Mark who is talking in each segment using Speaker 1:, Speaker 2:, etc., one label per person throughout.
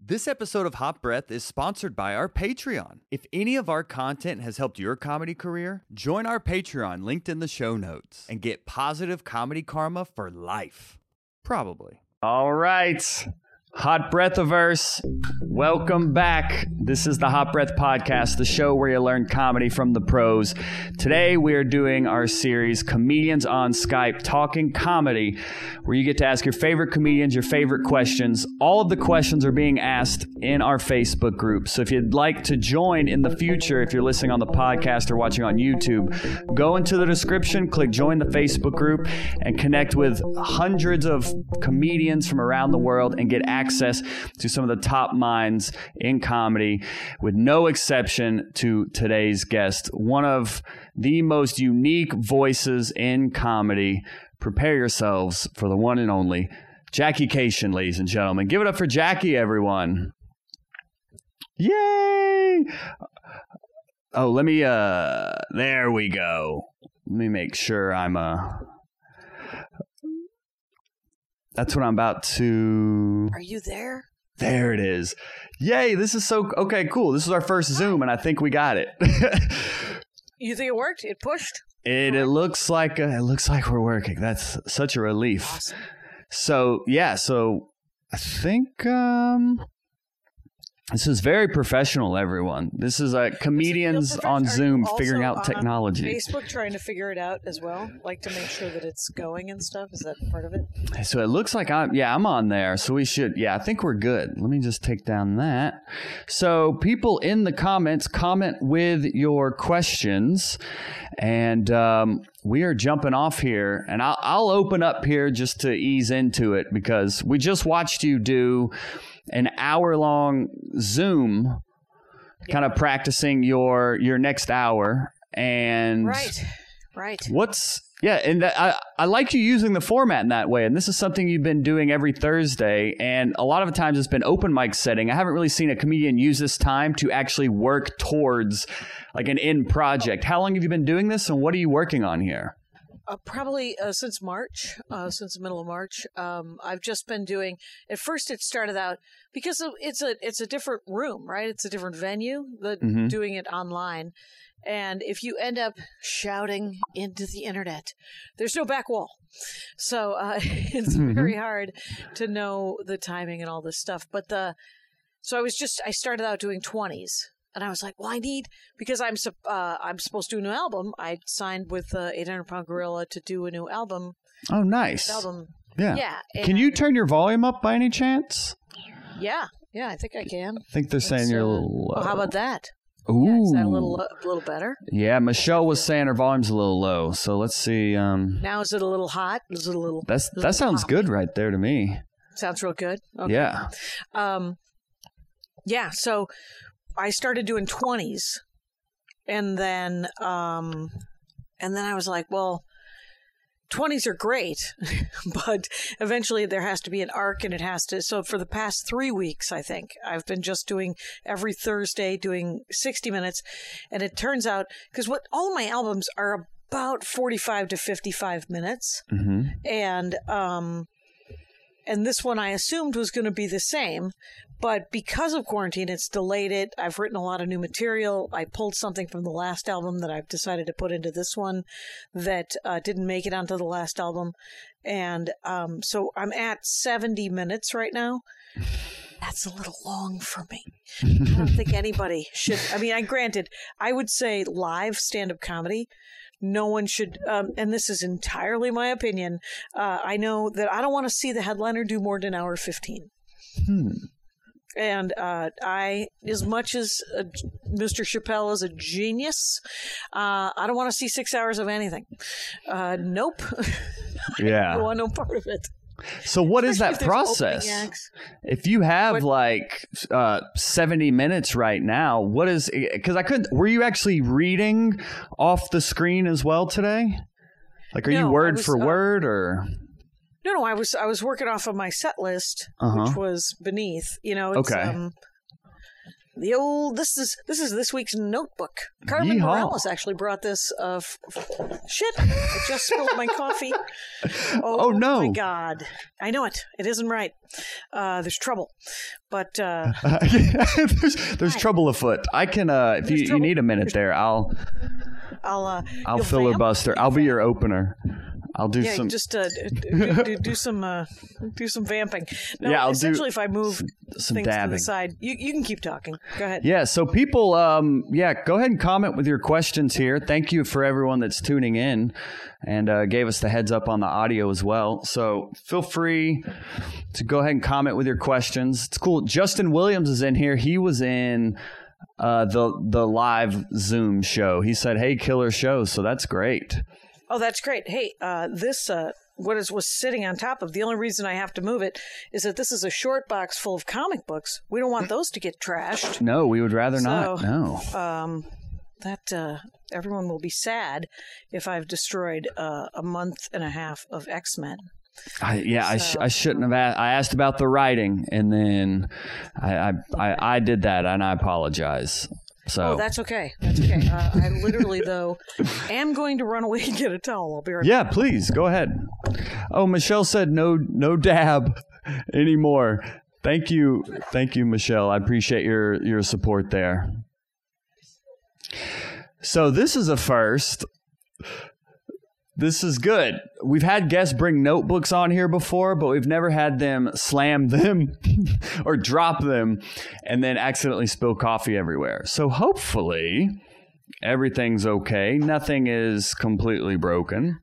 Speaker 1: This episode of Hot Breath is sponsored by our Patreon. If any of our content has helped your comedy career, join our Patreon linked in the show notes and get positive comedy karma for life. Probably. All right. Hot Breathiverse, welcome back. This is the Hot Breath Podcast, the show where you learn comedy from the pros. Today we are doing our series, Comedians on Skype, Talking Comedy, where you get to ask your favorite comedians your favorite questions. All of the questions are being asked in our Facebook group. So if you'd like to join in the future, if you're listening on the podcast or watching on YouTube, go into the description, click join the Facebook group, and connect with hundreds of comedians from around the world and get access to some of the top minds in comedy, with no exception to today's guest, one of the most unique voices in comedy. Prepare yourselves for the one and only Jackie Kashian, ladies and gentlemen. Give it up for Jackie, everyone. Yay! Oh, let me, there we go. Let me make sure I'm, that's what I'm about to...
Speaker 2: Are you there?
Speaker 1: There it is. Yay, this is so... Okay, cool. This is our first Zoom, and I think we got it.
Speaker 2: You think it worked? It pushed?
Speaker 1: It looks like we're working. That's such a relief.
Speaker 2: Awesome.
Speaker 1: So I think this is very professional, everyone. This is comedians on Zoom figuring out technology.
Speaker 2: Facebook trying to figure it out as well, like to make sure that it's going and stuff. Is that part of it?
Speaker 1: So it looks like I'm on there. So we should, I think we're good. Let me just take down that. So people in the comments, comment with your questions, and we are jumping off here, and I'll open up here just to ease into it, because we just watched you do an hour-long Zoom, kind of practicing your next hour, and
Speaker 2: right.
Speaker 1: And I like you using the format in that way, and this is something you've been doing every Thursday, and a lot of the times it's been open mic setting. I haven't really seen a comedian use this time to actually work towards like an end project. How long have you been doing this, and what are you working on here?
Speaker 2: Probably since March, since the middle of March. I've just been doing. At first, it started out because it's a different room, right? It's a different venue. Doing it online, and if you end up shouting into the internet, there's no back wall, so it's very hard to know the timing and all this stuff. But I started out doing 20s. And I was like, well, because I'm supposed to do a new album. I signed with 800 Pound Gorilla to do a new album.
Speaker 1: Oh, nice.
Speaker 2: Album.
Speaker 1: Yeah. Can you turn your volume up by any chance?
Speaker 2: Yeah, I think I can.
Speaker 1: I think they're saying you're a little low.
Speaker 2: Well, how about that?
Speaker 1: Ooh.
Speaker 2: Yeah, is that a little better?
Speaker 1: Yeah, Michelle was saying her volume's a little low. So let's see.
Speaker 2: Now is it a little hot? Is it a little?
Speaker 1: That sounds good right there to me.
Speaker 2: Sounds real good. Okay.
Speaker 1: Yeah.
Speaker 2: Yeah. So I started doing 20s, and then I was like, well, 20s are great, but eventually there has to be an arc, and it has to. So for the past 3 weeks, I think I've been just doing every Thursday, doing 60 minutes, and it turns out because all of my albums are about 45 to 55 minutes, and this one I assumed was going to be the same. But because of quarantine, it's delayed it. I've written a lot of new material. I pulled something from the last album that I've decided to put into this one that didn't make it onto the last album. And so I'm at 70 minutes right now. That's a little long for me. I don't think anybody should. I mean, granted, I would say live stand-up comedy, no one should, and this is entirely my opinion, I know that I don't want to see the headliner do more than an hour 15. And as much as Mr. Chappelle is a genius, I don't want to see 6 hours of anything. Nope.
Speaker 1: Yeah.
Speaker 2: I don't want no part of it.
Speaker 1: So what is that process? If you have 70 minutes right now, what is, because were you actually reading off the screen as well today? Like, are you word for word or?
Speaker 2: No, I was working off of my set list, which was beneath. It's,
Speaker 1: okay.
Speaker 2: this week's notebook. Carmen
Speaker 1: Yeehaw.
Speaker 2: Morales actually brought this. Shit! I just spilled my coffee.
Speaker 1: Oh no!
Speaker 2: My God, I know it. It isn't right. There's trouble, but
Speaker 1: there's trouble afoot. I can if you need a minute there, I'll filibuster. I'll be your opener. I'll do some.
Speaker 2: Just do some vamping. No,
Speaker 1: yeah,
Speaker 2: essentially, if I move
Speaker 1: some
Speaker 2: things
Speaker 1: dabbing
Speaker 2: to the side, you can keep talking. Go ahead.
Speaker 1: Yeah, so people, go ahead and comment with your questions here. Thank you for everyone that's tuning in and gave us the heads up on the audio as well. So feel free to go ahead and comment with your questions. It's cool. Justin Williams is in here. He was in the live Zoom show. He said, "Hey, killer show." So that's great.
Speaker 2: Oh, that's great. Hey, this was sitting on top of. The only reason I have to move it is that this is a short box full of comic books. We don't want those to get trashed.
Speaker 1: No, we would rather not. No.
Speaker 2: Everyone will be sad if I've destroyed a month and a half of X-Men.
Speaker 1: I shouldn't have asked. I asked about the writing, and then I did that, and I apologize. So.
Speaker 2: Oh, that's okay. That's okay. I literally, though, am going to run away and get a towel. I'll be right back.
Speaker 1: Yeah, please, go ahead. Oh, Michelle said no dab anymore. Thank you, Michelle. I appreciate your support there. So this is a first. This is good. We've had guests bring notebooks on here before, but we've never had them slam them or drop them and then accidentally spill coffee everywhere. So hopefully everything's okay. Nothing is completely broken.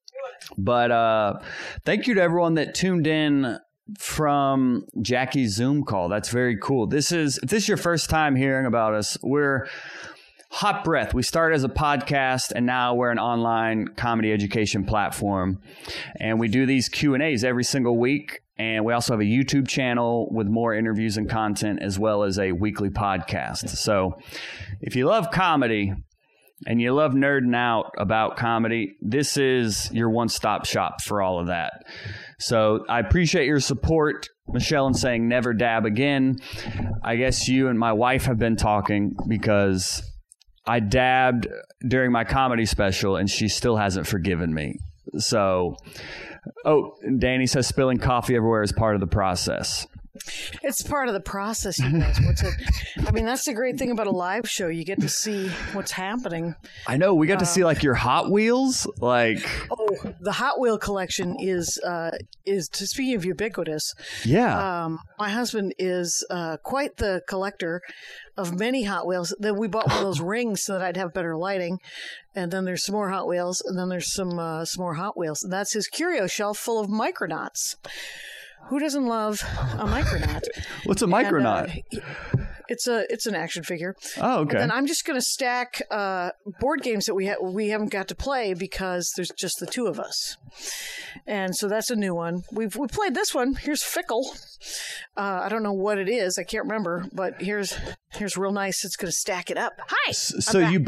Speaker 1: But thank you to everyone that tuned in from Jackie's Zoom call. That's very cool. If this is your first time hearing about us, we're Hot Breath. We started as a podcast, and now we're an online comedy education platform. And we do these Q&As every single week. And we also have a YouTube channel with more interviews and content, as well as a weekly podcast. So if you love comedy and you love nerding out about comedy, this is your one-stop shop for all of that. So I appreciate your support, Michelle, in saying never dab again. I guess you and my wife have been talking because I dabbed during my comedy special, and she still hasn't forgiven me. So, Danny says spilling coffee everywhere is part of the process.
Speaker 2: It's part of the process, you guys. I mean, that's the great thing about a live show. You get to see what's happening.
Speaker 1: I know. We got to see like your Hot Wheels.
Speaker 2: The Hot Wheel collection is speaking of ubiquitous.
Speaker 1: Yeah.
Speaker 2: My husband is quite the collector of many Hot Wheels. Then we bought one of those rings so that I'd have better lighting. And then there's some more Hot Wheels, and then there's some more Hot Wheels. And that's his curio shelf full of Micronauts. Who doesn't love a Micronaut?
Speaker 1: What's a Micronaut?
Speaker 2: It's an action figure.
Speaker 1: Oh, okay.
Speaker 2: And I'm just going to stack board games that we haven't got to play because there's just the two of us. And so that's a new one. We played this one. Here's Fickle. I don't know what it is. I can't remember. But here's real nice. It's going to stack it up. Hi.
Speaker 1: So you're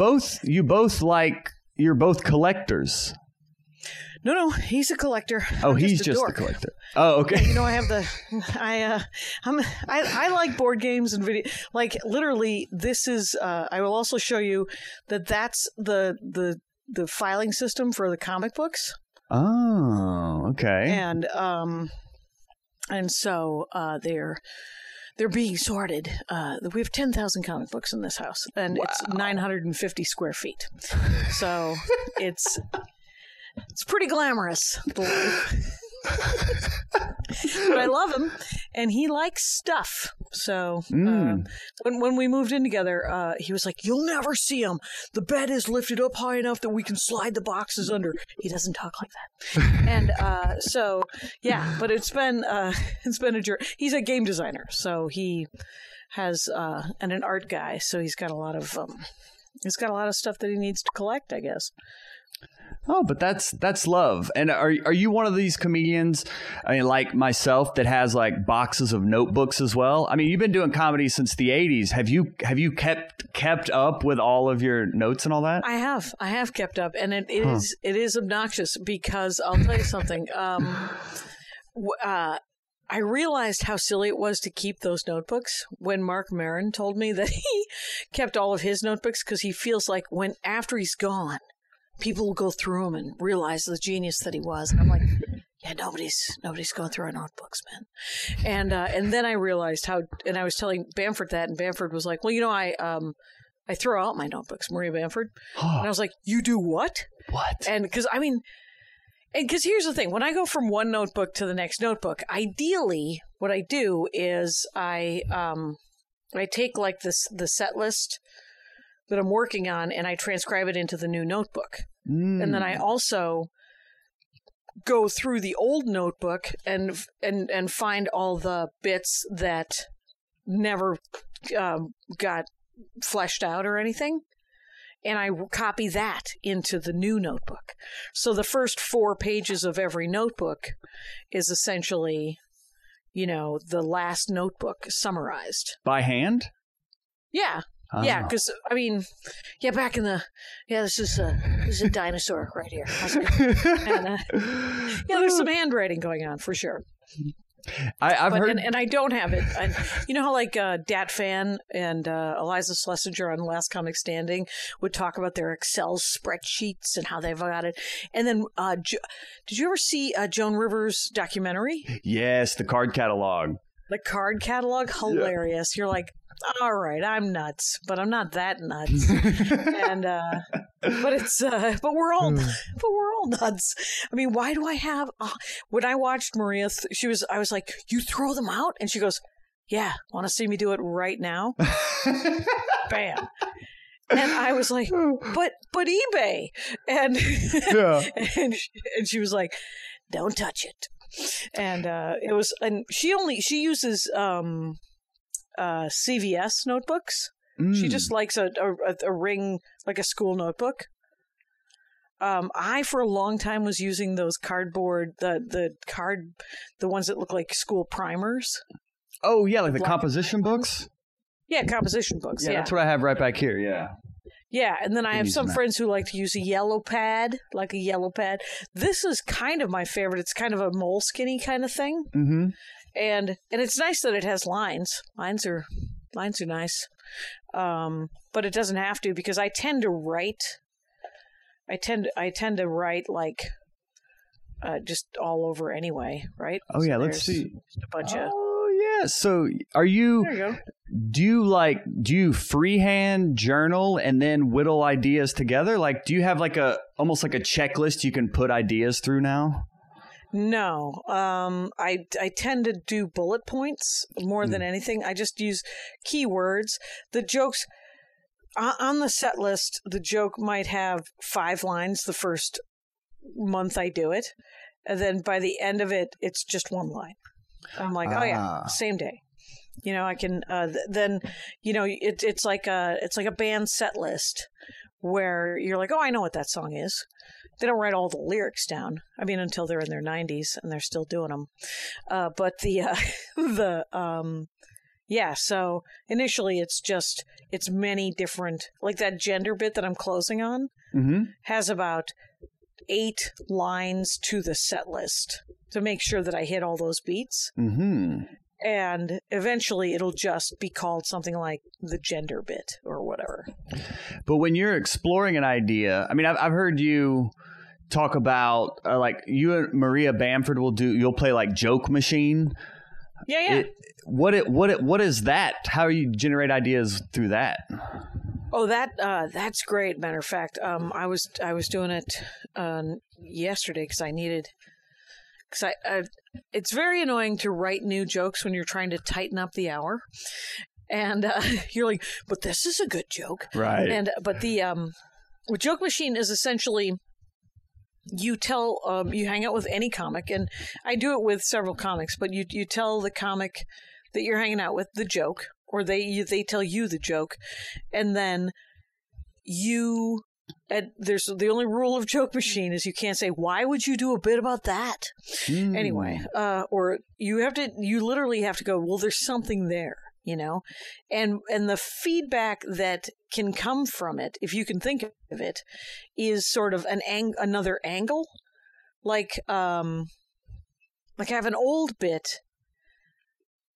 Speaker 1: both collectors.
Speaker 2: No, he's a collector.
Speaker 1: Oh, he's just a collector. Oh, okay.
Speaker 2: You know, I like board games and video. Like literally, this is. I will also show you that's the filing system for the comic books.
Speaker 1: Oh, okay.
Speaker 2: And so they're being sorted. We have 10,000 comic books in this house, and It's 950 square feet. So it's pretty glamorous, the life. But I love him, and he likes stuff. So when we moved in together, he was like, "You'll never see him. The bed is lifted up high enough that we can slide the boxes under." He doesn't talk like that. And so, yeah, but it's been a journey. He's a game designer, so he has and an art guy, so he's got a lot of stuff that he needs to collect, I guess.
Speaker 1: Oh, but that's love. And are you one of these comedians, I mean, like myself, that has like boxes of notebooks as well? I mean, you've been doing comedy since the 80s. Have you kept up with all of your notes and all that?
Speaker 2: I have kept up, and it is obnoxious because I'll tell you something. I realized how silly it was to keep those notebooks when Mark Maron told me that he kept all of his notebooks because he feels like after he's gone, people will go through them and realize the genius that he was. And I'm like, yeah, nobody's going through our notebooks, man. And then I realized how, and I was telling Bamford that, and Bamford was like, well, I throw out my notebooks, Maria Bamford. And I was like, you do what?
Speaker 1: What?
Speaker 2: And because here's the thing, when I go from one notebook to the next notebook, ideally what I do is I take like the set list that I'm working on and I transcribe it into the new notebook. And then I also go through the old notebook and find all the bits that never got fleshed out or anything. And I copy that into the new notebook. So the first 4 pages of every notebook is essentially, the last notebook summarized.
Speaker 1: By hand?
Speaker 2: Yeah. Oh. Yeah, because, back in this is a dinosaur right here. And, there's some handwriting going on for sure.
Speaker 1: I've heard,
Speaker 2: and I don't have it. You know how like Dat Fan and Eliza Schlesinger on Last Comic Standing would talk about their Excel spreadsheets and how they've got it. And then, did you ever see Joan Rivers' documentary?
Speaker 1: Yes, the card catalog.
Speaker 2: The card catalog, hilarious. Yeah. You're like, all right, I'm nuts, but I'm not that nuts. And but we're all nuts. I mean, why do I have? When I watched Maria, I was like, you throw them out, and she goes, yeah. Want to see me do it right now? Bam. And I was like, but eBay, and and she was like, don't touch it. And it was, and she uses CVS notebooks. She just likes a ring, like a school notebook. I for a long time was using those cardboard, the ones that look like school primers.
Speaker 1: Oh yeah, like the composition books.
Speaker 2: Yeah, composition books. Yeah,
Speaker 1: that's what I have right back here. Yeah.
Speaker 2: Yeah, and then I have some friends who like to use a yellow pad, like a yellow pad. This is kind of my favorite. It's kind of a Moleskine kind of thing. Mm-hmm. And it's nice that it has lines. Lines are nice. But it doesn't have to, because I tend to write. I tend to write like just all over anyway, right?
Speaker 1: Oh yeah, let's see.
Speaker 2: Just a bunch of.
Speaker 1: Yeah. So are you? There you go. Do you freehand journal and then whittle ideas together? Like, do you have like almost like a checklist you can put ideas through now?
Speaker 2: No. I tend to do bullet points more than anything. I just use keywords. The jokes on the set list, the joke might have 5 lines the first month I do it. And then by the end of it, it's just 1 line. I'm like, oh yeah, same day. I can then it's like a band set list where you're like, oh, I know what that song is. They don't write all the lyrics down. I mean, until they're in their 90s and they're still doing them. But so initially it's many different, like that gender bit that I'm closing on has about 8 lines to the set list to make sure that I hit all those beats. Mm-hmm. And eventually it'll just be called something like the gender bit or whatever.
Speaker 1: But when you're exploring an idea, I mean, I've heard you talk about like you and Maria Bamford you'll play like Joke Machine.
Speaker 2: Yeah.
Speaker 1: What is that? How do you generate ideas through that?
Speaker 2: Oh, that's great. Matter of fact, I was doing it yesterday because I needed. Because it's very annoying to write new jokes when you're trying to tighten up the hour, and you're like, "But this is a good joke,
Speaker 1: right?"
Speaker 2: And but the Joke Machine is essentially you hang out with any comic, and I do it with several comics. But you tell the comic that you're hanging out with the joke, or they tell you the joke, and then you. And there's the only rule of Joke Machine is you can't say, why would you do a bit about that? Anyway, or you literally have to go, well, there's something there, and the feedback that can come from it, if you can think of it, is sort of another angle. Like I have an old bit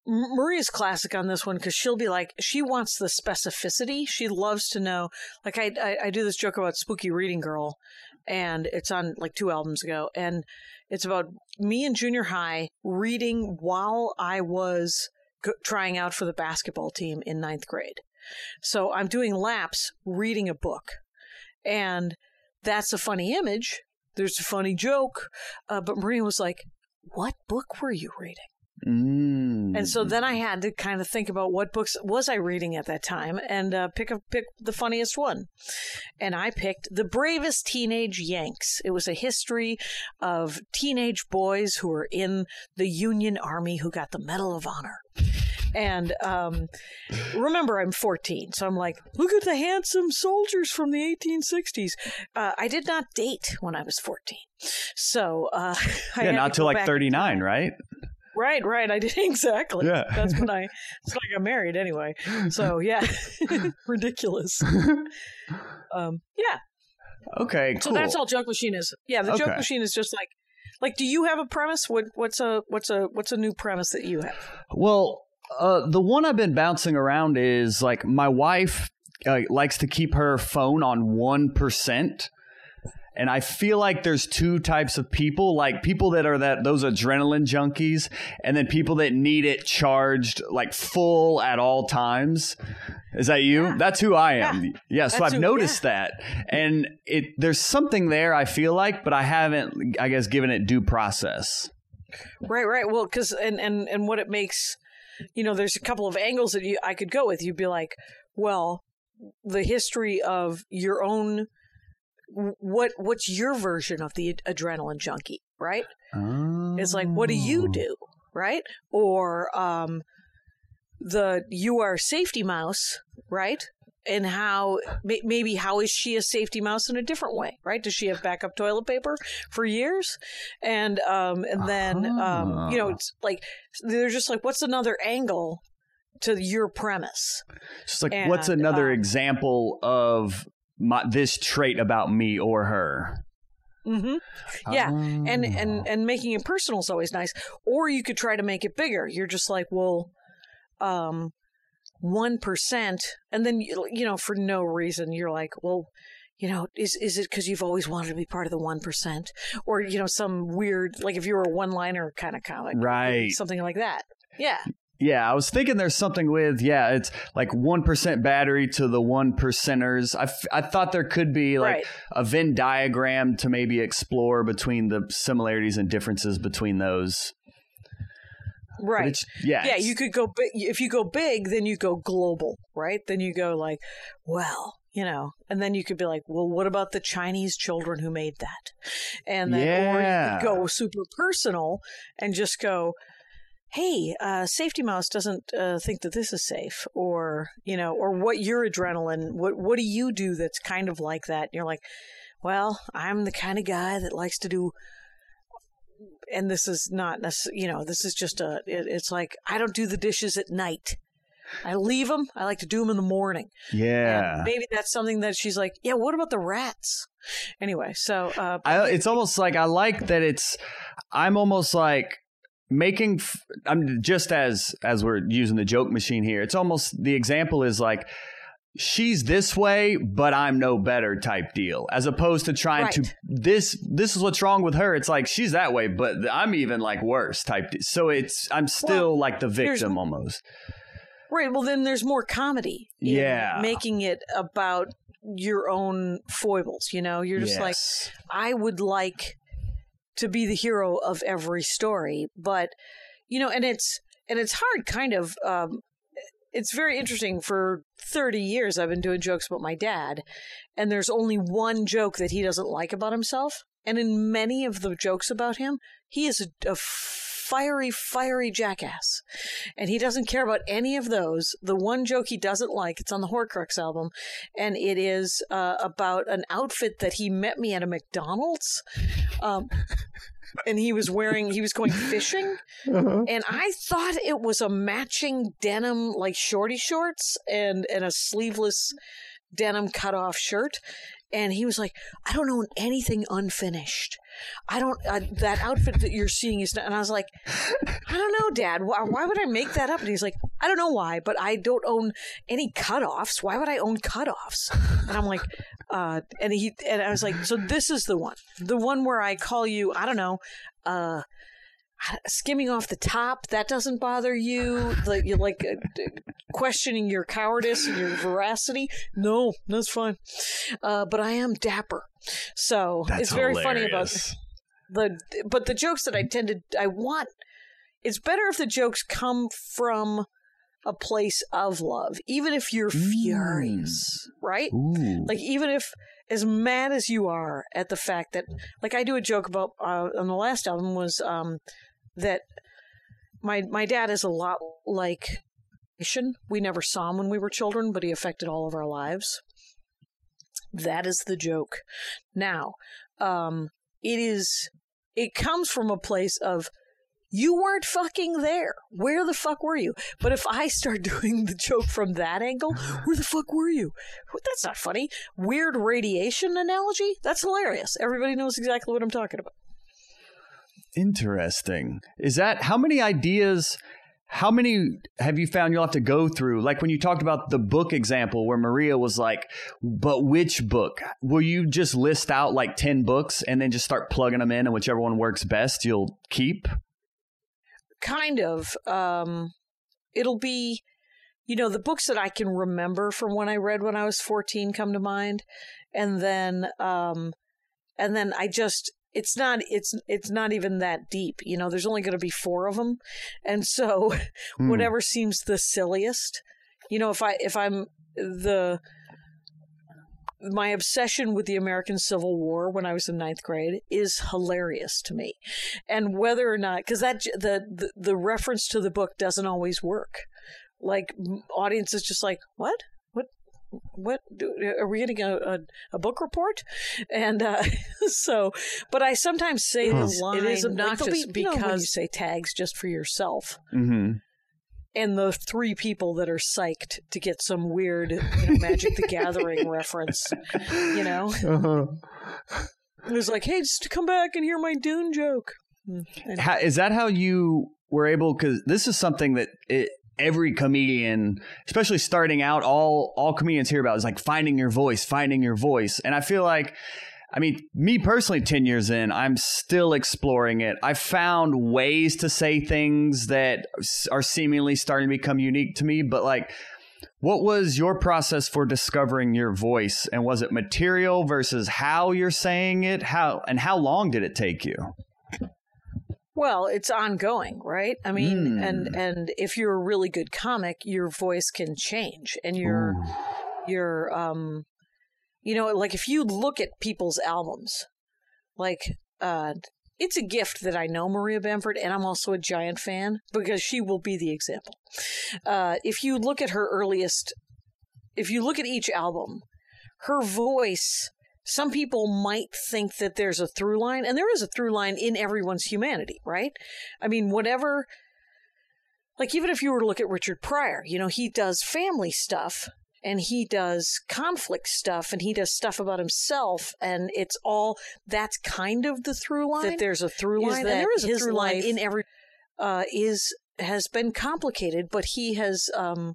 Speaker 2: Maria's classic on this one because she'll be like, she wants the specificity. She loves to know. Like I do this joke about Spooky Reading Girl, and it's on like 2 albums ago, and it's about me in junior high reading while I was trying out for the basketball team in 9th grade. So I'm doing laps reading a book, and that's a funny image. There's a funny joke, but Maria was like, "What book were you reading?" And so then I had to kind of think about what books was I reading at that time and pick the funniest one. And I picked The Bravest Teenage Yanks. It was a history of teenage boys who were in the Union Army who got the Medal of Honor. And remember, I'm 14, so I'm like, look at the handsome soldiers from the 1860s. I did not date when I was 14. So
Speaker 1: not till like 39, right?
Speaker 2: Right. I did exactly.
Speaker 1: Yeah.
Speaker 2: That's when I got married anyway. So yeah, ridiculous. Yeah.
Speaker 1: Okay. Cool.
Speaker 2: So that's all Joke Machine is. Yeah, the Joke Machine is just like. Do you have a premise? What's a new premise that you have?
Speaker 1: Well, the one I've been bouncing around is like my wife likes to keep her phone on 1%. And I feel like there's 2 types of people, like people that are those adrenaline junkies, and then people that need it charged like full at all times. Is that you? Yeah. That's who I am. Yeah. So I've noticed that. And there's something there, I feel like, but I haven't, I guess, given it due process.
Speaker 2: Right. Well, because and what it makes, there's a couple of angles that I could go with. You'd be like, well, the history of your own. What's your version of the adrenaline junkie, right? Oh. It's like, what do you do, right? Or you are safety mouse, right? And how is she a safety mouse in a different way, right? Does she have backup toilet paper for years? And then it's like they're just like, what's another angle to your premise?
Speaker 1: Just like, what's another example of this trait about me or her?
Speaker 2: Mm-hmm. Yeah. And making it personal is always nice. Or you could try to make it bigger. You're just like, well, 1%. And then, for no reason, you're like, well, is it because you've always wanted to be part of the 1%? Or, some weird, like if you were a one-liner kind of comic.
Speaker 1: Right.
Speaker 2: Something like that. Yeah.
Speaker 1: Yeah, I was thinking there's something with, it's like 1% battery to the 1%ers. I thought there could be like a Venn diagram to maybe explore between the similarities and differences between those.
Speaker 2: Right. Yeah, you could go big. If you go big, then you go global, right? Then you go like, well, and then you could be like, well, what about the Chinese children who made that? And then, or you could go super personal and just go, hey, Safety Mouse doesn't think that this is safe, or what your adrenaline, what do you do that's kind of like that? And you're like, well, I'm the kind of guy that likes to do, and this is not necessarily, this is just it's like, I don't do the dishes at night. I leave them. I like to do them in the morning.
Speaker 1: Yeah.
Speaker 2: And maybe that's something that she's like, yeah, what about the rats? Anyway, so.
Speaker 1: It's almost like, I like that I'm almost like, I'm just as we're using the joke machine here, it's almost, the example is like, she's this way, but I'm no better type deal, as opposed to trying to, this is what's wrong with her. It's like, she's that way, but I'm even like worse type. So I'm still like the victim almost.
Speaker 2: Right. Well, then there's more comedy.
Speaker 1: Yeah.
Speaker 2: Making it about your own foibles. You're just like, I would like to be the hero of every story, but and it's hard kind of, it's very interesting. For 30 years I've been doing jokes about my dad, and there's only one joke that he doesn't like about himself, and in many of the jokes about him, he is a fiery jackass, and he doesn't care about any of those. The one joke he doesn't like, it's on the Horcrux album, and it is about an outfit that he met me at a McDonald's, and he was going fishing, and I thought it was a matching denim like shorty shorts and a sleeveless denim cutoff shirt. And he was like, I don't own anything unfinished. That outfit that you're seeing is not. And I was like, I don't know, Dad. Why would I make that up? And he's like, I don't know why, but I don't own any cutoffs. Why would I own cutoffs? And I'm like, and I was like, so this is the one where I call you, I don't know, skimming off the top. That doesn't bother you? Like you like questioning your cowardice and your veracity? No, that's fine. But I am dapper. So
Speaker 1: that's
Speaker 2: it's very
Speaker 1: hilarious.
Speaker 2: funny about the jokes that I want. It's better if the jokes come from a place of love, even if you're furious, right?
Speaker 1: Ooh.
Speaker 2: Like even if as mad as you are at the fact that, like I do a joke about on the last album was that my dad is a lot like Haitian. We never saw him when we were children, but he affected all of our lives. That is the joke. Now, it comes from a place of, you weren't fucking there. Where the fuck were you? But if I start doing the joke from that angle, where the fuck were you? That's not funny. Weird radiation analogy? That's hilarious. Everybody knows exactly what I'm talking about.
Speaker 1: Interesting. Is that, how many have you found you'll have to go through? Like when you talked about the book example where Maria was like, but which book? Will you just list out like 10 books and then just start plugging them in and whichever one works best you'll keep?
Speaker 2: Kind of. It'll be, the books that I can remember from when I read when I was 14 come to mind. And then I just, it's not even that deep. There's only going to be 4 of them. And so whatever seems the silliest, if I'm my obsession with the American Civil War when I was in 9th grade is hilarious to me. And whether or not, because that the reference to the book doesn't always work. Like audiences just like, what? Are we getting a book report? And but I sometimes say this line. It is obnoxious because when you say tags just for yourself.
Speaker 1: Mm-hmm.
Speaker 2: And the 3 people that are psyched to get some weird Magic the Gathering reference,
Speaker 1: Uh-huh.
Speaker 2: It was like, hey, just to come back and hear my Dune joke.
Speaker 1: Is that how you were able, because this is something that every comedian, especially starting out, all comedians hear about is like finding your voice. And I feel like, me personally, 10 years in, I'm still exploring it. I found ways to say things that are seemingly starting to become unique to me. But like, what was your process for discovering your voice? And was it material versus how you're saying it? How long did it take you?
Speaker 2: Well, it's ongoing, right? And if you're a really good comic, your voice can change, and like if you look at people's albums, like it's a gift that I know Maria Bamford, and I'm also a giant fan because she will be the example. If you look at each album, her voice, some people might think that there's a through line, and there is a through line in everyone's humanity, right? Whatever, like even if you were to look at Richard Pryor, he does family stuff, and he does conflict stuff, and he does stuff about himself, and it's all, that's kind of the through line. That there's a through line, and there is a through line in every, has been complicated, but he has,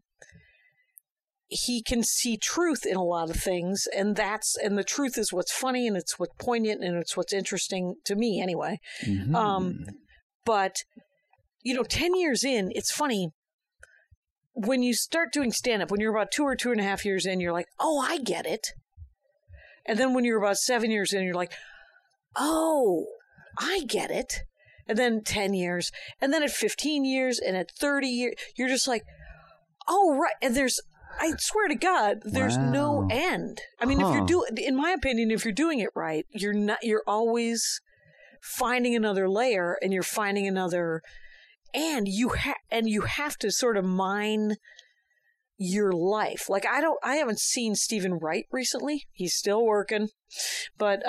Speaker 2: he can see truth in a lot of things, and the truth is what's funny, and it's what's poignant, and it's what's interesting to me anyway. Mm-hmm. But, 10 years in, it's funny, when you start doing stand-up, when you're about 2 or 2.5 years in, you're like, oh, I get it. And then when you're about 7 years in, you're like, oh, I get it. And then 10 years, and then at 15 years, and at 30 years, you're just like, oh, right. And I swear to God, there's no end. If in my opinion, if you're doing it right, you're always finding another layer, and you're finding another. And you have to sort of mine your life. Like I haven't seen Stephen Wright recently. He's still working, but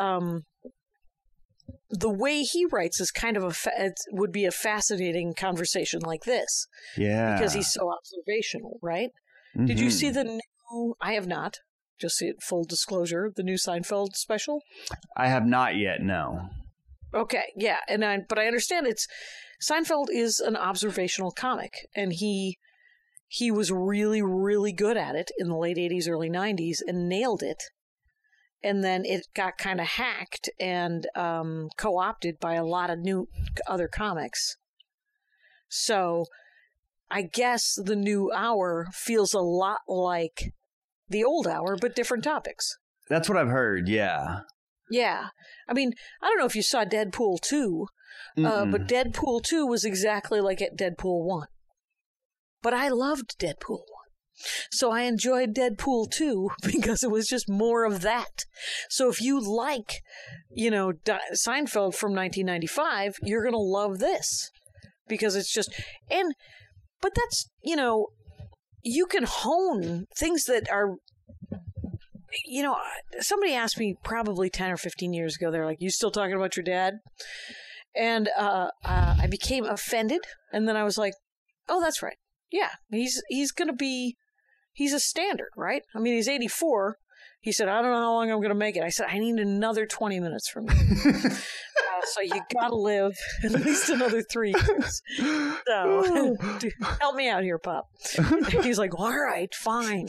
Speaker 2: the way he writes is kind of it would be a fascinating conversation like this.
Speaker 1: Yeah,
Speaker 2: because he's so observational, right? Mm-hmm. Did you see the new? I have not. Just full disclosure, the new Seinfeld special.
Speaker 1: I have not yet, no.
Speaker 2: Okay, yeah, but I understand Seinfeld is an observational comic, and he was really, really good at it in the late 80s, early 90s, and nailed it. And then it got kind of hacked and co-opted by a lot of new other comics. So I guess the new hour feels a lot like the old hour, but different topics.
Speaker 1: That's what I've heard, yeah.
Speaker 2: Yeah. I mean, I don't know if you saw Deadpool 2, but Deadpool 2 was exactly like Deadpool 1. But I loved Deadpool 1. So I enjoyed Deadpool 2 because it was just more of that. So if you like, Seinfeld from 1995, you're going to love this because it's just, but that's, you can hone things that are, somebody asked me probably 10 or 15 years ago, they're like, you still talking about your dad? And I became offended. And then I was like, oh, that's right. Yeah, he's going to be, he's a standard, right? I mean, he's 84. He said, I don't know how long I'm going to make it. I said, I need another 20 minutes from you. So you got to live at least another 3 years. So help me out here, Pop. He's like, well, all right, fine.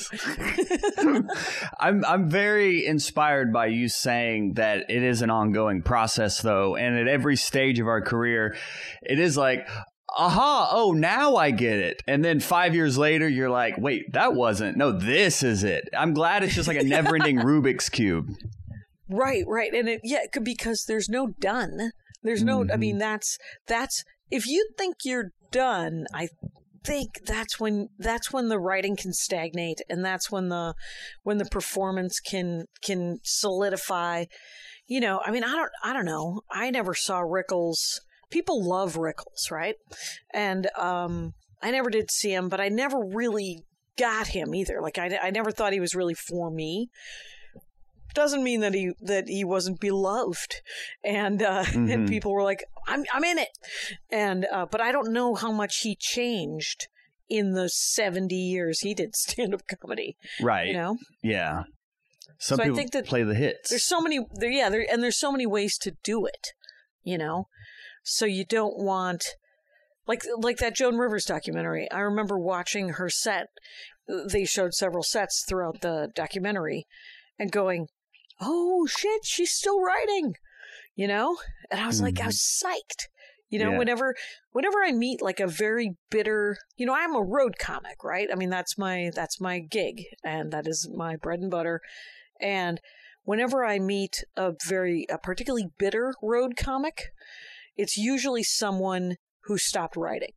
Speaker 1: I'm very inspired by you saying that it is an ongoing process, though. And at every stage of our career, it is like, aha, oh, now I get it. And then 5 years later, you're like, wait, that wasn't. No, this is it. I'm glad it's just like a never-ending Rubik's Cube.
Speaker 2: Right. And because there's no done. There's no, I mean, that's, if you think you're done, I think that's when the writing can stagnate, and that's when the performance can solidify. I mean, I don't know. I never saw Rickles. People love Rickles, right? And I never did see him, but I never really got him either. Like I never thought he was really for me. Doesn't mean that he wasn't beloved, and and people were like, I'm in it, and but I don't know how much he changed in the 70 years he did stand-up comedy.
Speaker 1: Right. Yeah. Some people I think that play the hits.
Speaker 2: There's so many. There's so many ways to do it. So you don't want, like that Joan Rivers documentary. I remember watching her set. They showed several sets throughout the documentary and going, oh, shit, she's still writing, And I was like, I was psyched. Whenever I meet like a very bitter, I'm a road comic, right? I mean, that's my gig, and that is my bread and butter. And whenever I meet a particularly bitter road comic, it's usually someone who stopped writing,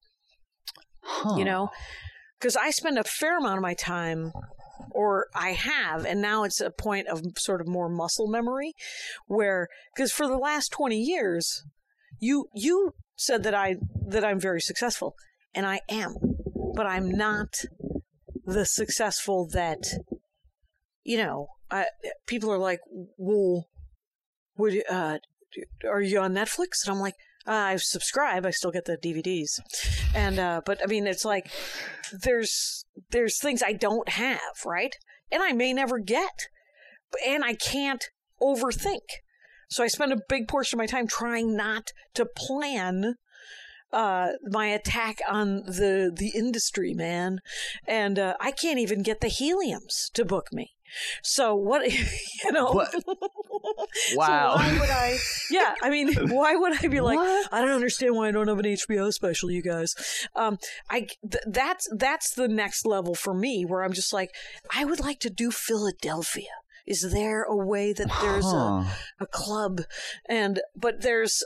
Speaker 2: because I spend a fair amount of my time, or I have, and now it's a point of sort of more muscle memory, because for the last 20 years, you said that I'm very successful, and I am, but I'm not the successful that, people are like, well, are you on Netflix? And I'm like, I subscribe. I still get the DVDs. And, but I mean, it's like, there's things I don't have, right? And I may never get, and I can't overthink. So I spend a big portion of my time trying not to plan my attack on the industry, man. And I can't even get the Heliums to book me. So what, What?
Speaker 1: Wow.
Speaker 2: So why would I? Yeah, I mean, why would I be like, what? I don't understand why I don't have an HBO special, you guys. That's the next level for me, where I'm just like, I would like to do Philadelphia. Is there a way that there's a club? But there's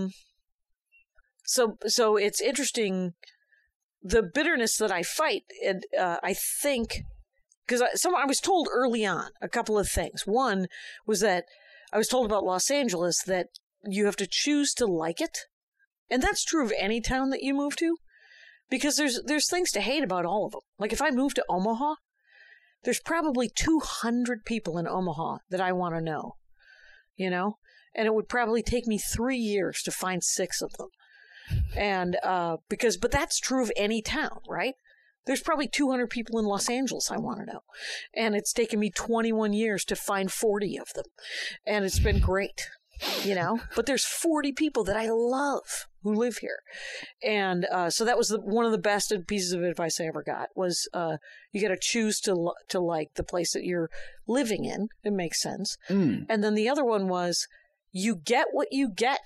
Speaker 2: so it's interesting, the bitterness that I fight, and I think. Because I was told early on a couple of things. One was that I was told about Los Angeles that you have to choose to like it. And that's true of any town that you move to. Because there's things to hate about all of them. Like if I move to Omaha, there's probably 200 people in Omaha that I want to know. And it would probably take me 3 years to find 6 of them. And but that's true of any town, right? There's probably 200 people in Los Angeles I want to know. And it's taken me 21 years to find 40 of them. And it's been great, you know? But there's 40 people that I love who live here. And so that was one of the best pieces of advice I ever got was you got to choose to like the place that you're living in. It makes sense. And then the other one was you get what you get.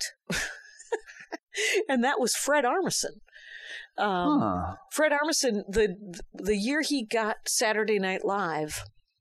Speaker 2: And that was Fred Armisen. Fred Armisen, the year he got Saturday Night Live,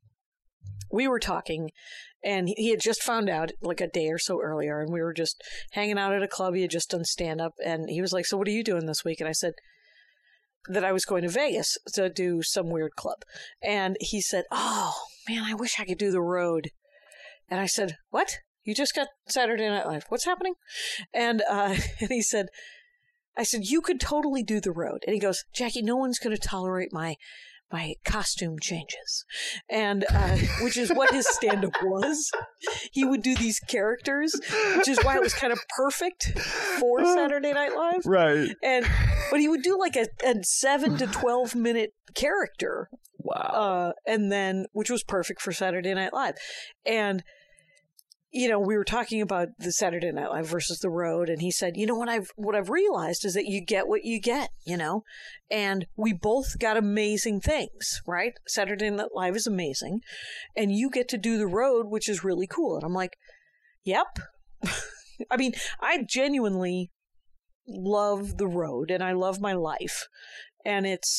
Speaker 2: we were talking, and he had just found out like a day or so earlier, and we were just hanging out at a club. He had just done stand-up, and he was like, so what are you doing this week? And I said that I was going to Vegas to do some weird club. And he said, oh, man, I wish I could do the road. And I said, what? You just got Saturday Night Live. What's happening? And he said, I said, you could totally do the road. And he goes, Jackie, no one's going to tolerate my costume changes. And which is what his stand-up was. He would do these characters, which is why it was kind of perfect for Saturday Night Live.
Speaker 1: Right.
Speaker 2: But he would do like a 7 to 12 minute character.
Speaker 1: Wow.
Speaker 2: And then, which was perfect for Saturday Night Live. And you know, we were talking about the Saturday Night Live versus the road, and he said, you know, what I've realized is that you get what you get, you know, and we both got amazing things, right? Saturday Night Live is amazing, and you get to do the road, which is really cool. And I'm like, yep. I mean, I genuinely love the road, and I love my life, and it's,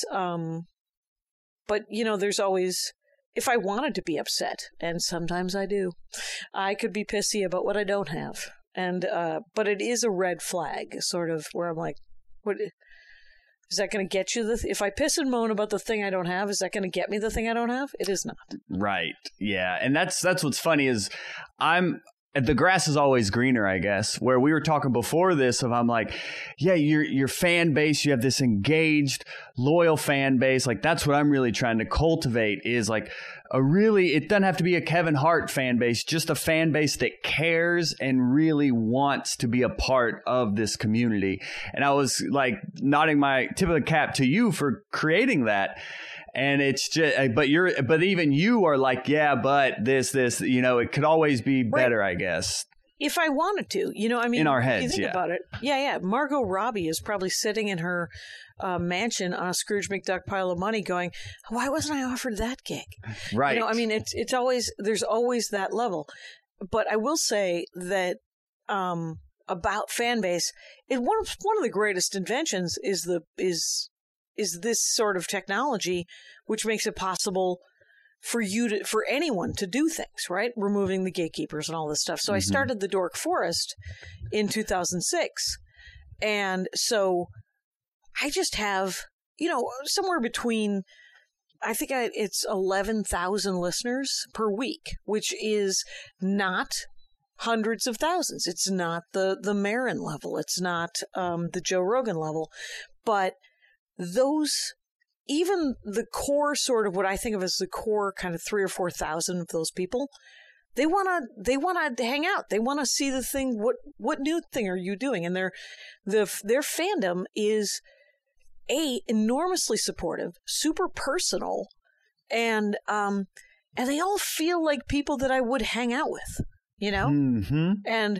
Speaker 2: but, you know, there's always... If I wanted to be upset, and sometimes I do, I could be pissy about what I don't have. And but it is a red flag, sort of, where I'm like, what is that going to get you? If I piss and moan about the thing I don't have, is that going to get me the thing I don't have? It is not.
Speaker 1: Right. Yeah. And that's what's funny is the grass is always greener, I guess, where we were talking before this of I'm like, yeah, your fan base, you have this engaged, loyal fan base. Like that's what I'm really trying to cultivate is like it doesn't have to be a Kevin Hart fan base, just a fan base that cares and really wants to be a part of this community. And I was like nodding my tip of the cap to you for creating that. And it's just, but even you are like, yeah, but this, you know, it could always be better, right. I guess.
Speaker 2: If I wanted to, you know, I mean,
Speaker 1: in our heads,
Speaker 2: you think about it. Yeah. Margot Robbie is probably sitting in her mansion on a Scrooge McDuck pile of money going, why wasn't I offered that gig?
Speaker 1: Right.
Speaker 2: You know, I mean, it's always, there's always that level. But I will say that about fan base, one of the greatest inventions is this sort of technology, which makes it possible for anyone to do things, right? Removing the gatekeepers and all this stuff. So I started the Dork Forest in 2006. And so I just have, you know, somewhere between, I think it's 11,000 listeners per week, which is not hundreds of thousands. It's not the Marin level. It's not the Joe Rogan level. But those, even the core sort of what I think of as the core kind of 3,000 or 4,000 of those people, they want to hang out. They want to see the thing. What new thing are you doing? And their fandom is enormously supportive, super personal, and they all feel like people that I would hang out with, you know?
Speaker 1: Mm-hmm.
Speaker 2: And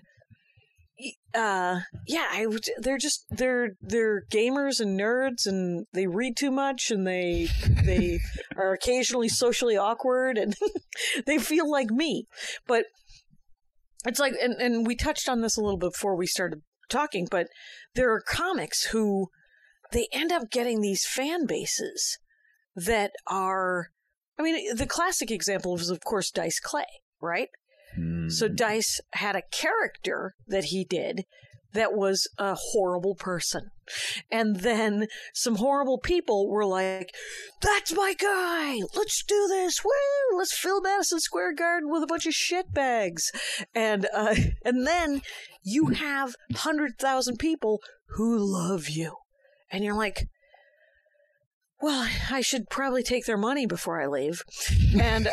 Speaker 2: they're gamers and nerds, and they read too much, and they are occasionally socially awkward, and they feel like me. But it's like, and we touched on this a little bit before we started talking, but there are comics who they end up getting these fan bases that are, I mean, the classic example is, of course, Dice Clay, right? So Dice had a character that he did that was a horrible person. And then some horrible people were like, that's my guy. Let's do this. Woo! Let's fill Madison Square Garden with a bunch of shitbags. And then you have 100,000 people who love you. And you're like, well, I should probably take their money before I leave. And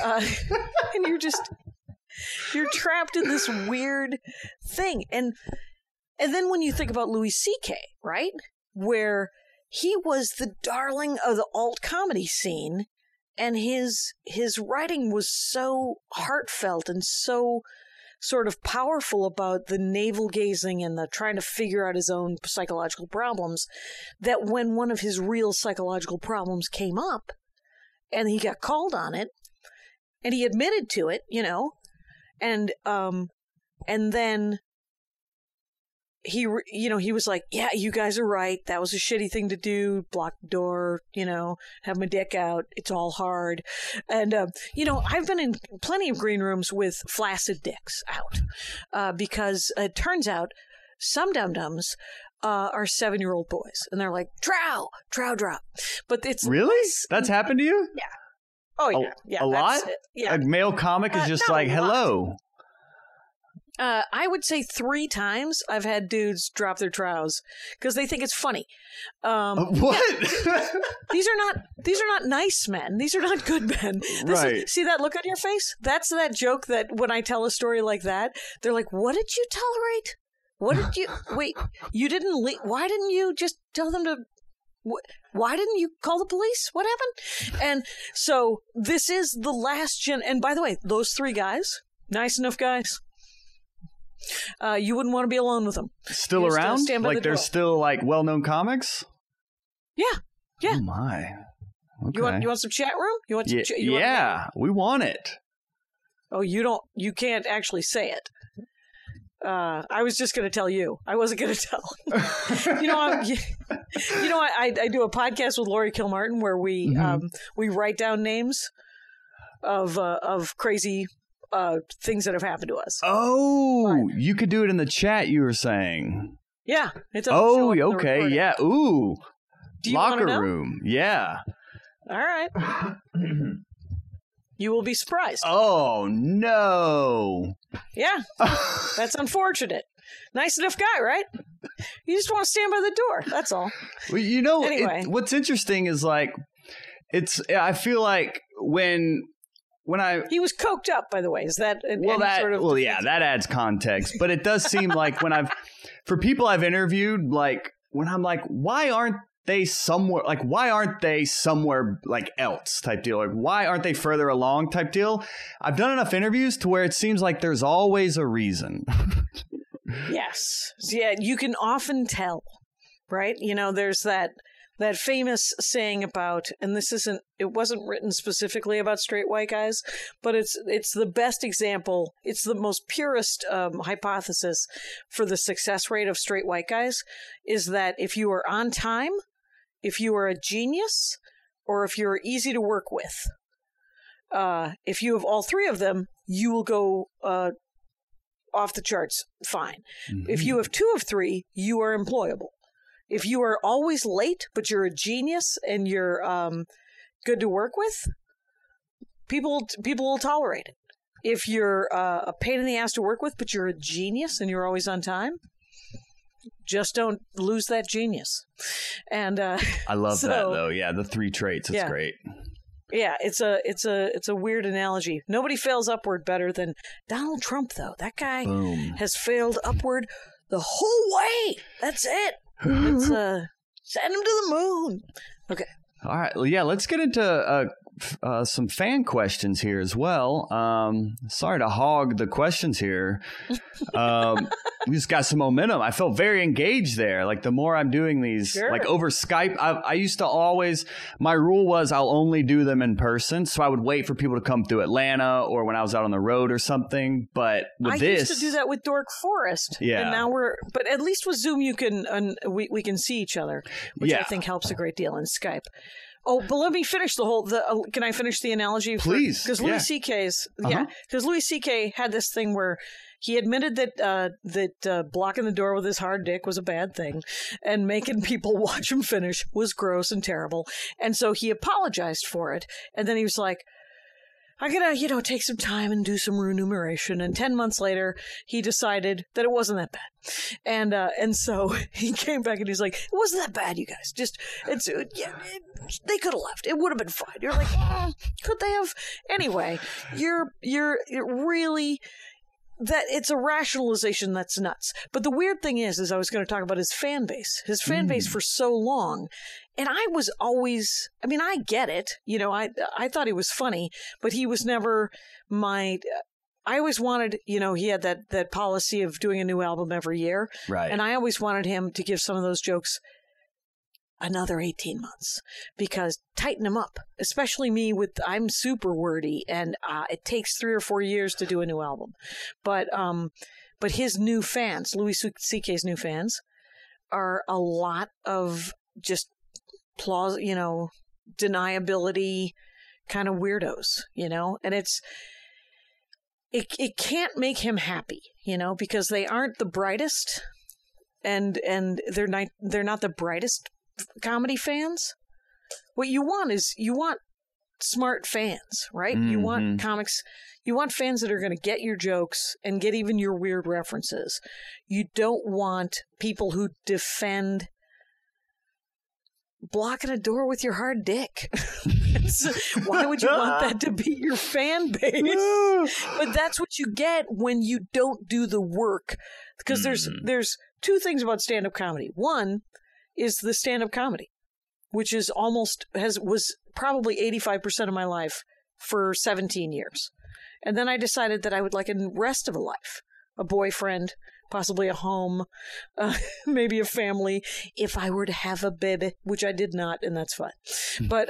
Speaker 2: you're trapped in this weird thing. And then when you think about Louis C.K., right? Where he was the darling of the alt comedy scene, and his writing was so heartfelt and so sort of powerful about the navel gazing and the trying to figure out his own psychological problems, that when one of his real psychological problems came up and he got called on it and he admitted to it, and then he was like, yeah, you guys are right. That was a shitty thing to do. Block the door, have my dick out. It's all hard. And, I've been in plenty of green rooms with flaccid dicks out, because it turns out some dum-dums are 7-year-old boys, and they're like, trow, drop. But it's
Speaker 1: really? That's happened to you?
Speaker 2: Yeah. Oh, yeah. Yeah.
Speaker 1: A lot?
Speaker 2: Yeah.
Speaker 1: A male comic is just like, hello.
Speaker 2: I would say 3 times I've had dudes drop their trows because they think it's funny.
Speaker 1: What?
Speaker 2: Yeah. These are not nice men. These are not good men.
Speaker 1: Right.
Speaker 2: See that look on your face? That's that joke that when I tell a story like that, they're like, what did you tolerate? What did you... Wait, you didn't... Why didn't you just tell them to... Why didn't you call the police? What happened? And so this is the last And by the way, those 3 guys, nice enough guys. You wouldn't want to be alone with them.
Speaker 1: Still around? Like they're still like well-known comics?
Speaker 2: Yeah.
Speaker 1: Oh my. Okay.
Speaker 2: You want some chat room? You want some
Speaker 1: we want it.
Speaker 2: Oh, you can't actually say it. I was just going to tell you. I wasn't going to tell. I do a podcast with Laurie Kilmartin where we write down names of crazy things that have happened to us.
Speaker 1: Oh, you could do it in the chat, you were saying.
Speaker 2: Yeah. It's
Speaker 1: okay. Yeah. Ooh.
Speaker 2: Do you
Speaker 1: Locker room. Yeah.
Speaker 2: All right. You will be surprised.
Speaker 1: Oh, no.
Speaker 2: Yeah. That's unfortunate. Nice enough guy, right? You just want to stand by the door. That's all.
Speaker 1: Well,
Speaker 2: anyway.
Speaker 1: What's interesting is like, I feel like when he was
Speaker 2: coked up, by the way. Is that
Speaker 1: that adds context. But it does seem like for people I've interviewed, like when I'm like, why aren't they somewhere like else type deal? Like, why aren't they further along type deal? I've done enough interviews to where it seems like there's always a reason.
Speaker 2: Yes. Yeah, you can often tell, right? There's that famous saying about, and it wasn't written specifically about straight white guys, but it's the best example. It's the most purest hypothesis for the success rate of straight white guys is that if you are on time, if you are a genius, or if you're easy to work with, if you have all 3 of them, you will go off the charts fine. Mm-hmm. If you have 2 of 3, you are employable. If you are always late, but you're a genius and you're good to work with, people will tolerate it. If you're a pain in the ass to work with, but you're a genius and you're always on time, just don't lose that genius. And
Speaker 1: I love that though. Yeah, the 3 traits. It's great.
Speaker 2: Yeah, it's a weird analogy. Nobody fails upward better than Donald Trump, though. That guy has failed upward the whole way. That's it. Let's send him to the moon. Okay.
Speaker 1: All right. Well, yeah, let's get into some fan questions here as well. Sorry to hog the questions here. We just got some momentum. I felt very engaged there. Like the more I'm doing these, like over Skype, I used to always, my rule was I'll only do them in person. So I would wait for people to come through Atlanta or when I was out on the road or something. But with
Speaker 2: I used to do that with Dork Forest.
Speaker 1: Yeah.
Speaker 2: And now but at least with Zoom, you can, we can see each other, which I think helps a great deal in Skype. Oh, but let me finish can I finish the analogy?
Speaker 1: Please.
Speaker 2: Because Louis C.K.'s, because Louis C.K. had this thing where he admitted that blocking the door with his hard dick was a bad thing and making people watch him finish was gross and terrible. And so he apologized for it. And then he was like, I'm going to, take some time and do some remuneration. And 10 months later, he decided that it wasn't that bad. And so he came back and he's like, it wasn't that bad, you guys. They could have left. It would have been fine. You're like, could they have? Anyway, you're really, that it's a rationalization that's nuts. But the weird thing is I was going to talk about his fan base. His fan base for so long. And I was always, I mean, I get it. You know, I thought he was funny, but he was never my, I always wanted, you know, he had that policy of doing a new album every year.
Speaker 1: Right.
Speaker 2: And I always wanted him to give some of those jokes another 18 months because tighten them up, especially me I'm super wordy and it takes 3 or 4 years to do a new album. But his new fans, Louis C.K.'s new fans, are a lot of just deniability kind of weirdos, you know, and it can't make him happy, you know, because they aren't the brightest and they're not the brightest comedy fans. What you want smart fans, right? Mm-hmm. You want comics, you want fans that are going to get your jokes and get even your weird references. You don't want people who defend blocking a door with your hard dick. Why would you want that to be your fan base? But that's what you get when you don't do the work. Because there's two things about stand-up comedy. One is the stand-up comedy, which is was probably 85% of my life for 17 years. And then I decided that I would like a rest of a life, a boyfriend, possibly a home, maybe a family, if I were to have a baby, which I did not, and that's fine. But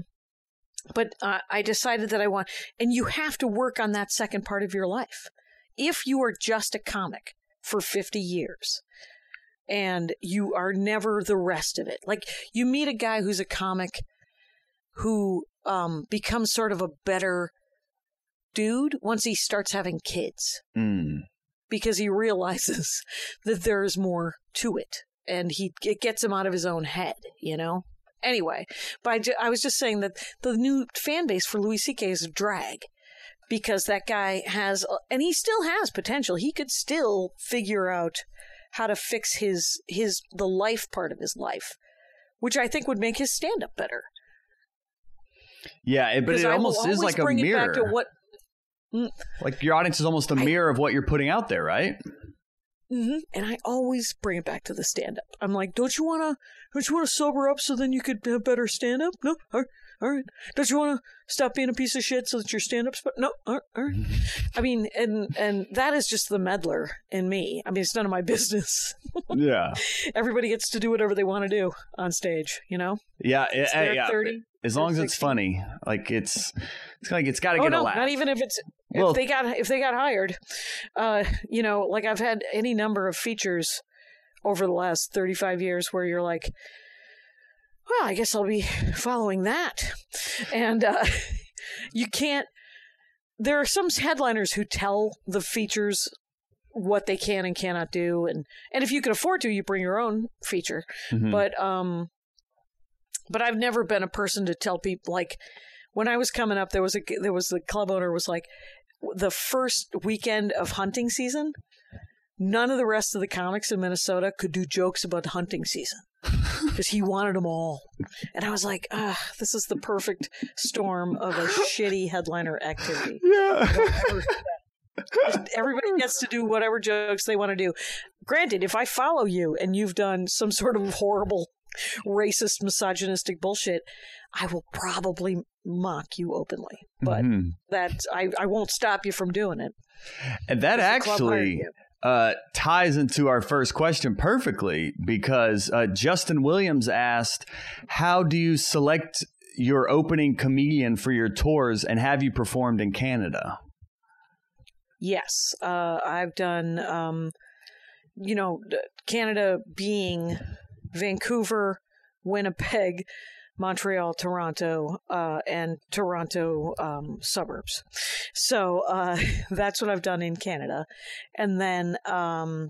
Speaker 2: I decided that I want, and you have to work on that second part of your life. If you are just a comic for 50 years, and you are never the rest of it. Like, you meet a guy who's a comic who becomes sort of a better dude once he starts having kids. Because he realizes that there's more to it. And it gets him out of his own head, you know? Anyway, but I was just saying that the new fan base for Louis C.K. is a drag. Because that guy has, and he still has potential. He could still figure out how to fix the life part of his life, which I think would make his stand-up better.
Speaker 1: Yeah, but it almost is like a mirror.
Speaker 2: Back to what,
Speaker 1: like your audience is almost a mirror of what you're putting out there, right?
Speaker 2: Mm-hmm. And I always bring it back to the stand-up. I'm like, don't you want to sober up so then you could have better stand-up? No, all right. Don't you want to stop being a piece of shit so that your stand-up's no, all right. I mean, and that is just the meddler in me. I mean, it's none of my business.
Speaker 1: Yeah.
Speaker 2: Everybody gets to do whatever they want to do on stage, you know?
Speaker 1: Yeah.
Speaker 2: Yeah. 30,
Speaker 1: as long as it's funny, like it's got to get a laugh.
Speaker 2: Not even if it's if they got hired. You know, like I've had any number of features over the last 35 years where you're like, well, I guess I'll be following that. And you can't. There are some headliners who tell the features what they can and cannot do, and if you can afford to, you bring your own feature. Mm-hmm. But I've never been a person to tell people, like, when I was coming up, there was the club owner was like, the first weekend of hunting season, none of the rest of the comics in Minnesota could do jokes about hunting season because he wanted them all. And I was like, this is the perfect storm of a shitty headliner activity.
Speaker 1: Yeah.
Speaker 2: Everybody gets to do whatever jokes they want to do. Granted, if I follow you and you've done some sort of horrible racist, misogynistic bullshit, I will probably mock you openly. But that I won't stop you from doing it.
Speaker 1: And that actually ties into our first question perfectly, because Justin Williams asked, how do you select your opening comedian for your tours, and have you performed in Canada?
Speaker 2: Yes, I've done, Canada being Vancouver, Winnipeg, Montreal, Toronto, and Toronto suburbs. So that's what I've done in Canada. And then, and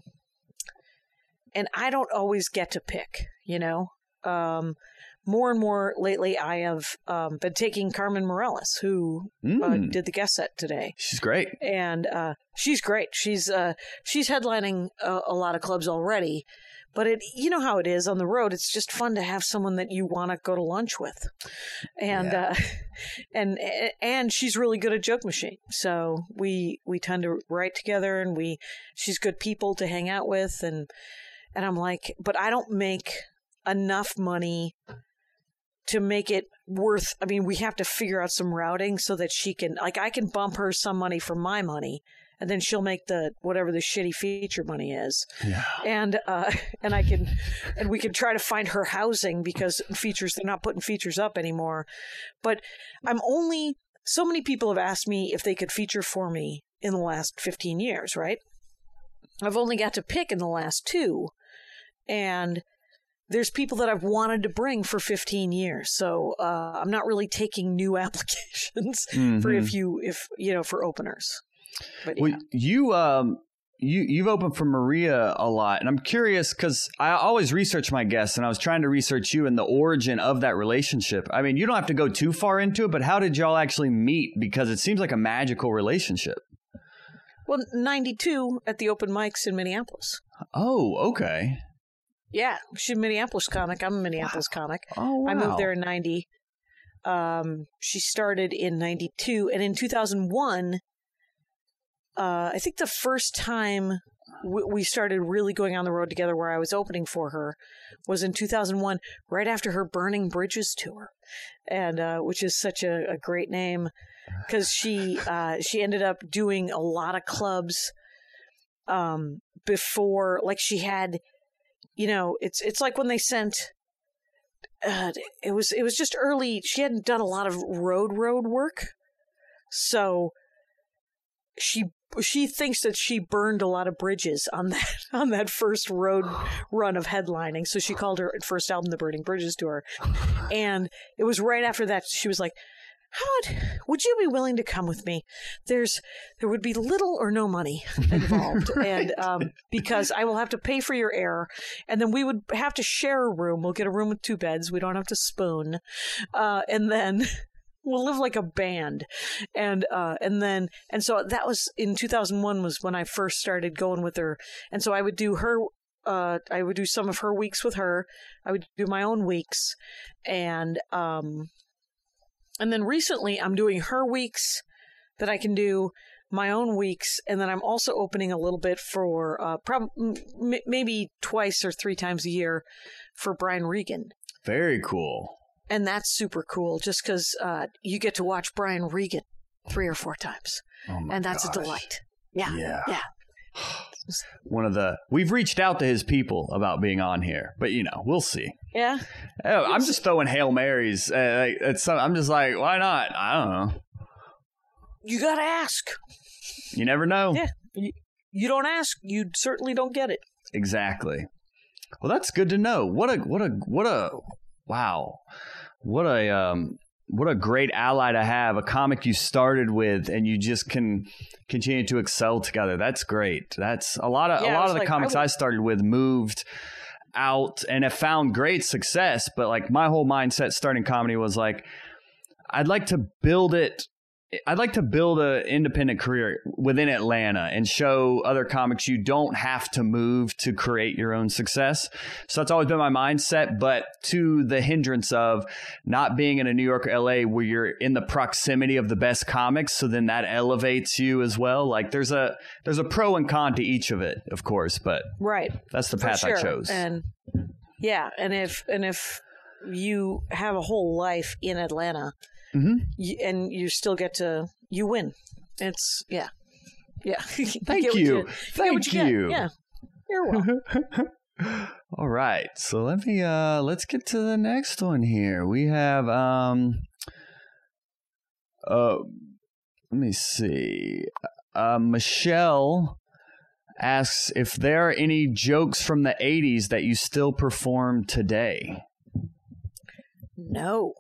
Speaker 2: I don't always get to pick, you know. More and more lately, I have been taking Carmen Morales, who did the guest set today.
Speaker 1: She's great.
Speaker 2: And she's great. She's headlining a lot of clubs already. But you know how it is on the road. It's just fun to have someone that you want to go to lunch with, and and she's really good at Joke Machine. So we tend to write together, and she's good people to hang out with, and I'm like, but I don't make enough money to make it worth. I mean, we have to figure out some routing so that she can, like, I can bump her some money for my money. And then she'll make whatever the shitty feature money is, and we can try to find her housing because they're not putting features up anymore. But so many people have asked me if they could feature for me in the last 15 years, right? I've only got to pick in the last 2, and there's people that I've wanted to bring for 15 years. So I'm not really taking new applications for openers. But,
Speaker 1: well, you've opened for Maria a lot, and I'm curious because I always research my guests, and I was trying to research you and the origin of that relationship. I mean, you don't have to go too far into it, but how did y'all actually meet? Because it seems like a magical relationship.
Speaker 2: Well, 92 at the open mics in Minneapolis.
Speaker 1: Oh, okay.
Speaker 2: Yeah, she's a Minneapolis comic. I'm a Minneapolis comic.
Speaker 1: Oh, wow.
Speaker 2: I moved there in 90. She started in 92, and in 2001. I think the first time we started really going on the road together where I was opening for her was in 2001, right after her Burning Bridges tour, and which is such a great name because she ended up doing a lot of clubs before, like she had, it's like when they sent. It was just early. She hadn't done a lot of road work, so she thinks that she burned a lot of bridges on that first road run of headlining. So she called her first album the Burning Bridges Tour. And it was right after that she was like, would you be willing to come with me? There would be little or no money involved. And because I will have to pay for your air, and then we would have to share a room. We'll get a room with 2 beds. We don't have to spoon. And then we'll live like a band. And so that was in 2001 was when I first started going with her. And so I would do some of her weeks with her. I would do my own weeks. And then recently I'm doing her weeks that I can do, my own weeks. And then I'm also opening a little bit for maybe twice or 3 times a year for Brian Regan.
Speaker 1: Very cool.
Speaker 2: And that's super cool just because you get to watch Brian Regan 3 or 4 times.
Speaker 1: Oh my
Speaker 2: and that's
Speaker 1: gosh.
Speaker 2: A delight. Yeah.
Speaker 1: We've reached out to his people about being on here, but we'll see.
Speaker 2: Yeah.
Speaker 1: I'm just throwing Hail Marys. I'm just like, why not? I don't know.
Speaker 2: You got to ask.
Speaker 1: You never know.
Speaker 2: Yeah. You don't ask, you certainly don't get it.
Speaker 1: Exactly. Well, that's good to know. Wow. What a great ally to have, a comic you started with and you just can continue to excel together. That's great. That's a lot of the comics I started with moved out and have found great success, but like my whole mindset starting comedy was like I'd like to build an independent career within Atlanta and show other comics you don't have to move to create your own success. So that's always been my mindset, but to the hindrance of not being in a New York or LA where you're in the proximity of the best comics. So then that elevates you as well. Like there's a pro and con to each of it, of course, but
Speaker 2: right.
Speaker 1: That's the path I chose.
Speaker 2: And yeah. And if you have a whole life in Atlanta, mm-hmm. And you still get you win. It's, yeah.
Speaker 1: Thank you. Thank you.
Speaker 2: Yeah. You're welcome.
Speaker 1: All right. So let's get to the next one here. We have, let me see. Michelle asks if there are any jokes from the 80s that you still perform today.
Speaker 2: No.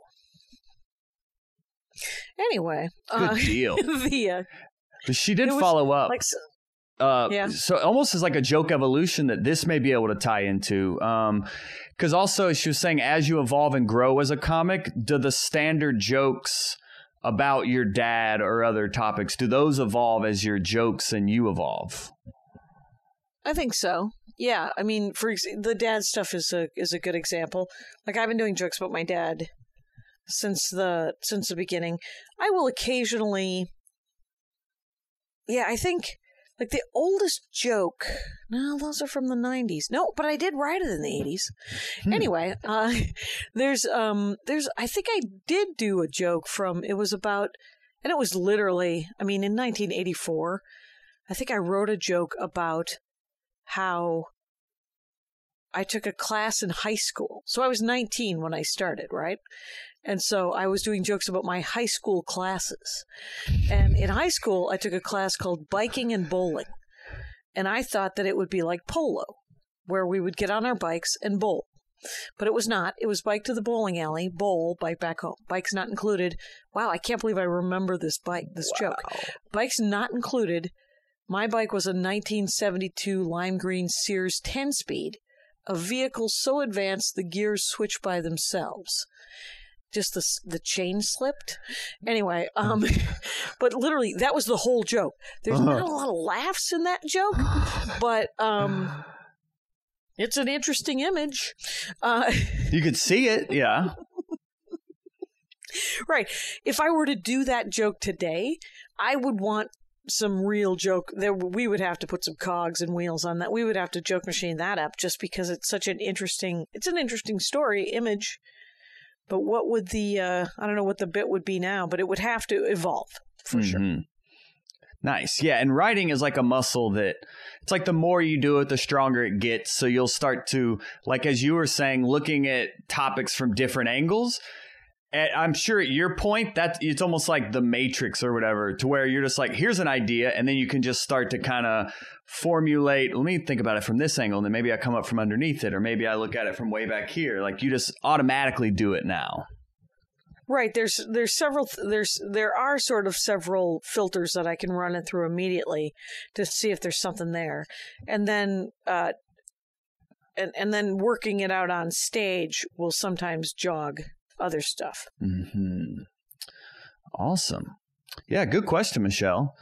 Speaker 2: Anyway,
Speaker 1: good deal. But she did follow up.
Speaker 2: Like,
Speaker 1: So almost as like a joke evolution that this may be able to tie into. Because also she was saying as you evolve and grow as a comic, do the standard jokes about your dad or other topics, do those evolve as your jokes and you evolve?
Speaker 2: I think so. Yeah, I mean, the dad stuff is a good example. Like, I've been doing jokes about my dad since the beginning. I will occasionally, yeah, I think like the oldest joke. No, those are from the 90s. No, but I did write it in the 80s. Anyway, there's I think I did do a joke it was about, and it was literally, I mean, in 1984, I think I wrote a joke about how I took a class in high school. So I was 19 when I started, right? And so I was doing jokes about my high school classes. And in high school, I took a class called biking and bowling. And I thought that it would be like polo, where we would get on our bikes and bowl. But it was not. It was bike to the bowling alley, bowl, bike back home. Bikes not included. Wow, I can't believe I remember this joke. Bikes not included. My bike was a 1972 lime green Sears 10-speed, a vehicle so advanced the gears switch by themselves. Just the chain slipped. Anyway, but literally that was the whole joke. There's not a lot of laughs in that joke, but it's an interesting image.
Speaker 1: You could see it, yeah.
Speaker 2: Right. If I were to do that joke today, I would want some real joke. We would have to put some cogs and wheels on that. We would have to joke machine that up just because it's an interesting story, image. But what would I don't know what the bit would be now, but it would have to evolve for sure.
Speaker 1: Nice. Yeah. And writing is like a muscle that it's like the more you do it, the stronger it gets. So you'll start to, like, as you were saying, looking at topics from different angles. And I'm sure at your point, it's almost like the Matrix or whatever, to where you're just like, here's an idea. And then you can just start to kind of formulate, let me think about it from this angle. And then maybe I come up from underneath it, or maybe I look at it from way back here. Like, you just automatically do it now.
Speaker 2: Right. There are sort of several filters that I can run it through immediately to see if there's something there. And then, and then working it out on stage will sometimes jog other stuff.
Speaker 1: Awesome. Yeah, good question, Michelle.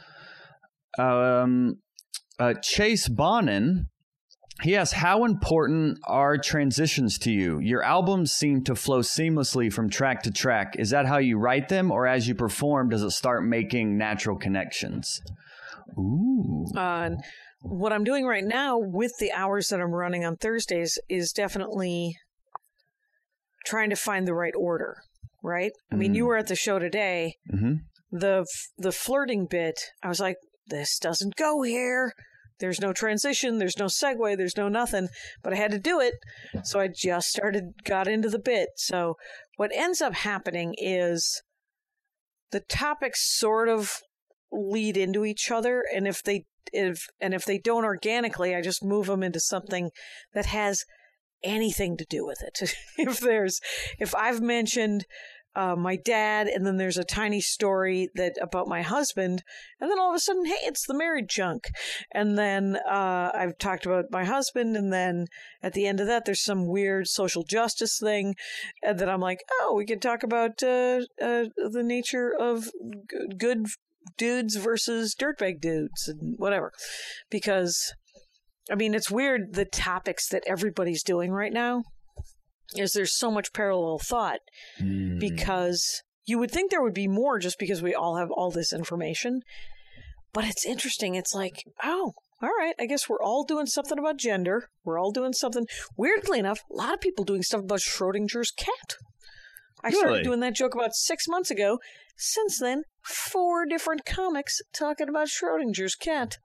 Speaker 1: Chase Bonin, he asks, how important are transitions to you? Your albums seem to flow seamlessly from track to track. Is that how you write them, or as you perform, does it start making natural connections? Ooh.
Speaker 2: What I'm doing right now with the hours that I'm running on Thursdays is definitely trying to find the right order, right? I mean, you were at the show today. The flirting bit, I was like, this doesn't go here. There's no transition. There's no segue. There's no nothing. But I had to do it. So I just got into the bit. So what ends up happening is the topics sort of lead into each other. And if they don't organically, I just move them into something that has anything to do with it. If I've mentioned my dad, and then there's a tiny story about my husband, and then all of a sudden, hey, it's the married chunk. And then I've talked about my husband, and then at the end of that, there's some weird social justice thing, and then I'm like, oh, we can talk about the nature of good dudes versus dirtbag dudes and whatever. Because, I mean, it's weird, the topics that everybody's doing right now is there's so much parallel thought, because you would think there would be more just because we all have all this information. But it's interesting. It's like, oh, all right, I guess we're all doing something about gender. We're all doing something. Weirdly enough, a lot of people doing stuff about Schrodinger's cat. I started doing that joke about 6 months ago. Since then, 4 different comics talking about Schrodinger's cat.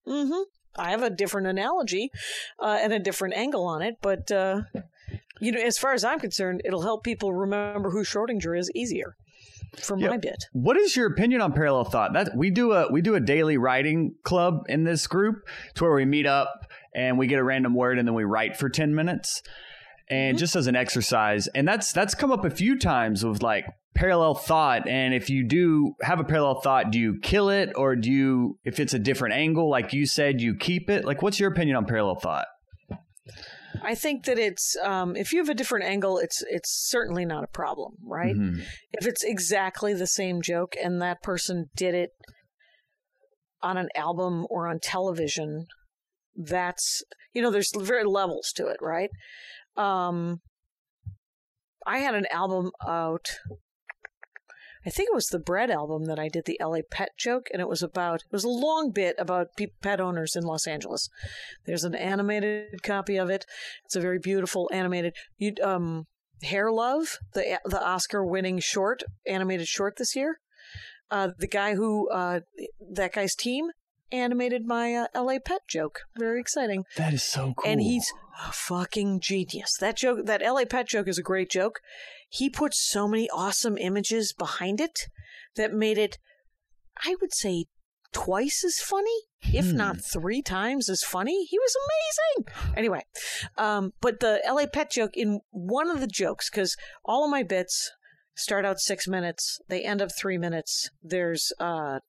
Speaker 2: I have a different analogy and a different angle on it, but as far as I'm concerned, it'll help people remember who Schrodinger is easier for my bit. What
Speaker 1: is your opinion on parallel thought? We do a daily writing club in this group. It's where we meet up and we get a random word and then we write for 10 minutes. And just as an exercise, and that's come up a few times with like parallel thought. And if you do have a parallel thought, do you kill it, or if it's a different angle, like you said, you keep it? Like, what's your opinion on parallel thought?
Speaker 2: I think that it's if you have a different angle, it's certainly not a problem, right? If it's exactly the same joke and that person did it on an album or on television, that's, there's very levels to it, right? I had an album out, I think it was the Bread album that I did the LA pet joke, and it was a long bit about pet owners in Los Angeles. There's an animated copy of it. It's a very beautiful animated, Hair Love, the Oscar-winning animated short this year. The guy that guy's team animated my LA pet joke. Very exciting.
Speaker 1: That is so cool.
Speaker 2: And he's a fucking genius. That LA pet joke is a great joke. He put so many awesome images behind it that made it, I would say, twice as funny, if not 3 times as funny. He was amazing. Anyway, but the LA pet joke, in one of the jokes, because all of my bits start out 6 minutes, they end up 3 minutes. There's 5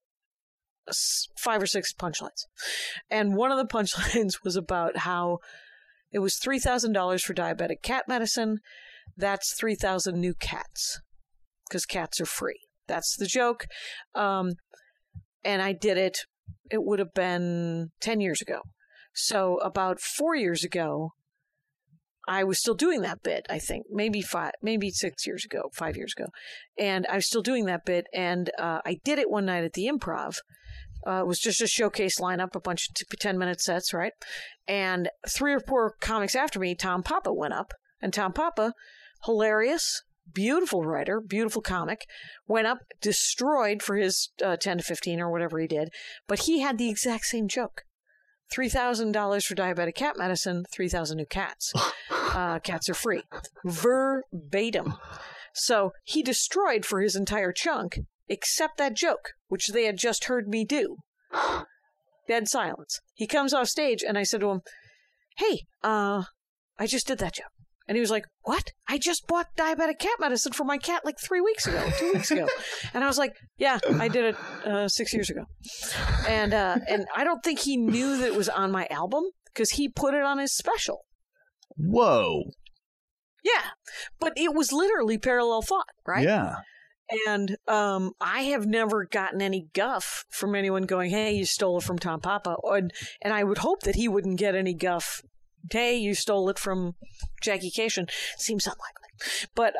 Speaker 2: or 6 punchlines. And one of the punchlines was about how it was $3,000 for diabetic cat medicine. That's 3,000 new cats, because cats are free. That's the joke. And I did it would have been 10 years ago. So about 4 years ago, I was still doing that bit, I think. Maybe 5 years ago, 5 years ago. And I was still doing that bit, and I did it one night at the Improv. It was just a showcase lineup, a bunch of 10-minute sets, right? And 3 or 4 comics after me, Tom Papa went up. And Tom Papa, hilarious, beautiful writer, beautiful comic, went up, destroyed for his 10 to 15 or whatever he did. But he had the exact same joke. $3,000 for diabetic cat medicine, 3,000 new cats. Cats are free. Verbatim. So he destroyed for his entire chunk, except that joke, which they had just heard me do. Dead silence. He comes off stage, and I said to him, hey, I just did that joke. And he was like, what? I just bought diabetic cat medicine for my cat like 2 weeks ago. And I was like, yeah, I did it 6 years ago. And I don't think he knew that it was on my album, because he put it on his special.
Speaker 1: Whoa.
Speaker 2: Yeah. But it was literally parallel thought, right?
Speaker 1: Yeah.
Speaker 2: And I have never gotten any guff from anyone going, hey, you stole it from Tom Papa. And I would hope that he wouldn't get any guff. Hey, you stole it from Jackie Cation. Seems unlikely. But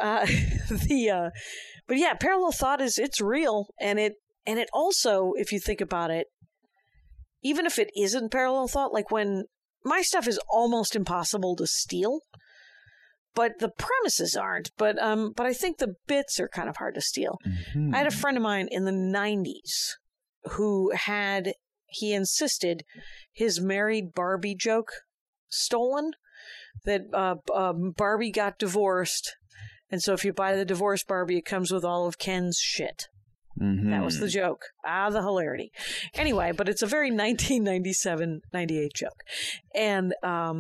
Speaker 2: but yeah, parallel thought it's real, and it also, if you think about it, even if it isn't parallel thought, like when my stuff is almost impossible to steal, but the premises aren't. But I think the bits are kind of hard to steal. Mm-hmm. I had a friend of mine in the 90s who he insisted his married Barbie joke stolen, that Barbie got divorced, and so if you buy the divorced Barbie, it comes with all of Ken's shit. Mm-hmm. That was the joke. The hilarity. Anyway, but it's a very 1997-98 joke. And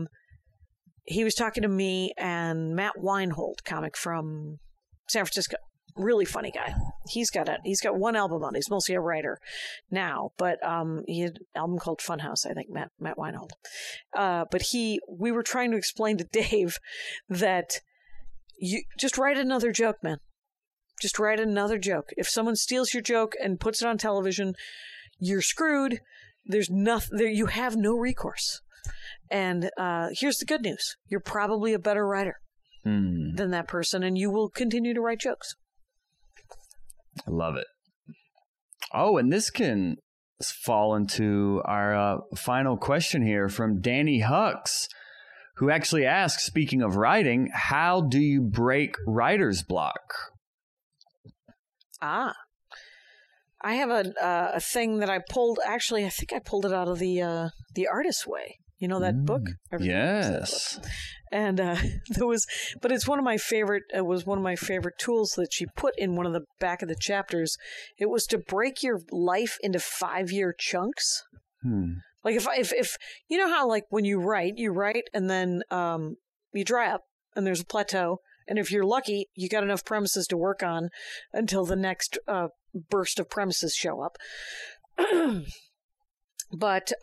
Speaker 2: he was talking to me and Matt Weinhold, comic from San Francisco. Really funny guy. He's got one album on. He's mostly a writer now, but he had an album called Funhouse, I think, Matt Weinhold. But we were trying to explain to Dave that you just write another joke, man. Just write another joke. If someone steals your joke and puts it on television, you're screwed. There's nothing there. You have no recourse. And here's the good news: you're probably a better writer than that person, and you will continue to write jokes.
Speaker 1: I love it. Oh, and this can fall into our final question here from Danny Hux, who actually asks, speaking of writing, how do you break writer's block? I
Speaker 2: have a thing that I pulled. Actually, I think I pulled it out of the Artist's Way. You know that book?
Speaker 1: Yes.
Speaker 2: And but it's one of my favorite. It was one of my favorite tools that she put in one of the back of the chapters. It was to break your life into 5-year chunks. Like if you know how, like, when you write, and then you dry up and there's a plateau, and if you're lucky, you got enough premises to work on until the next burst of premises show up. But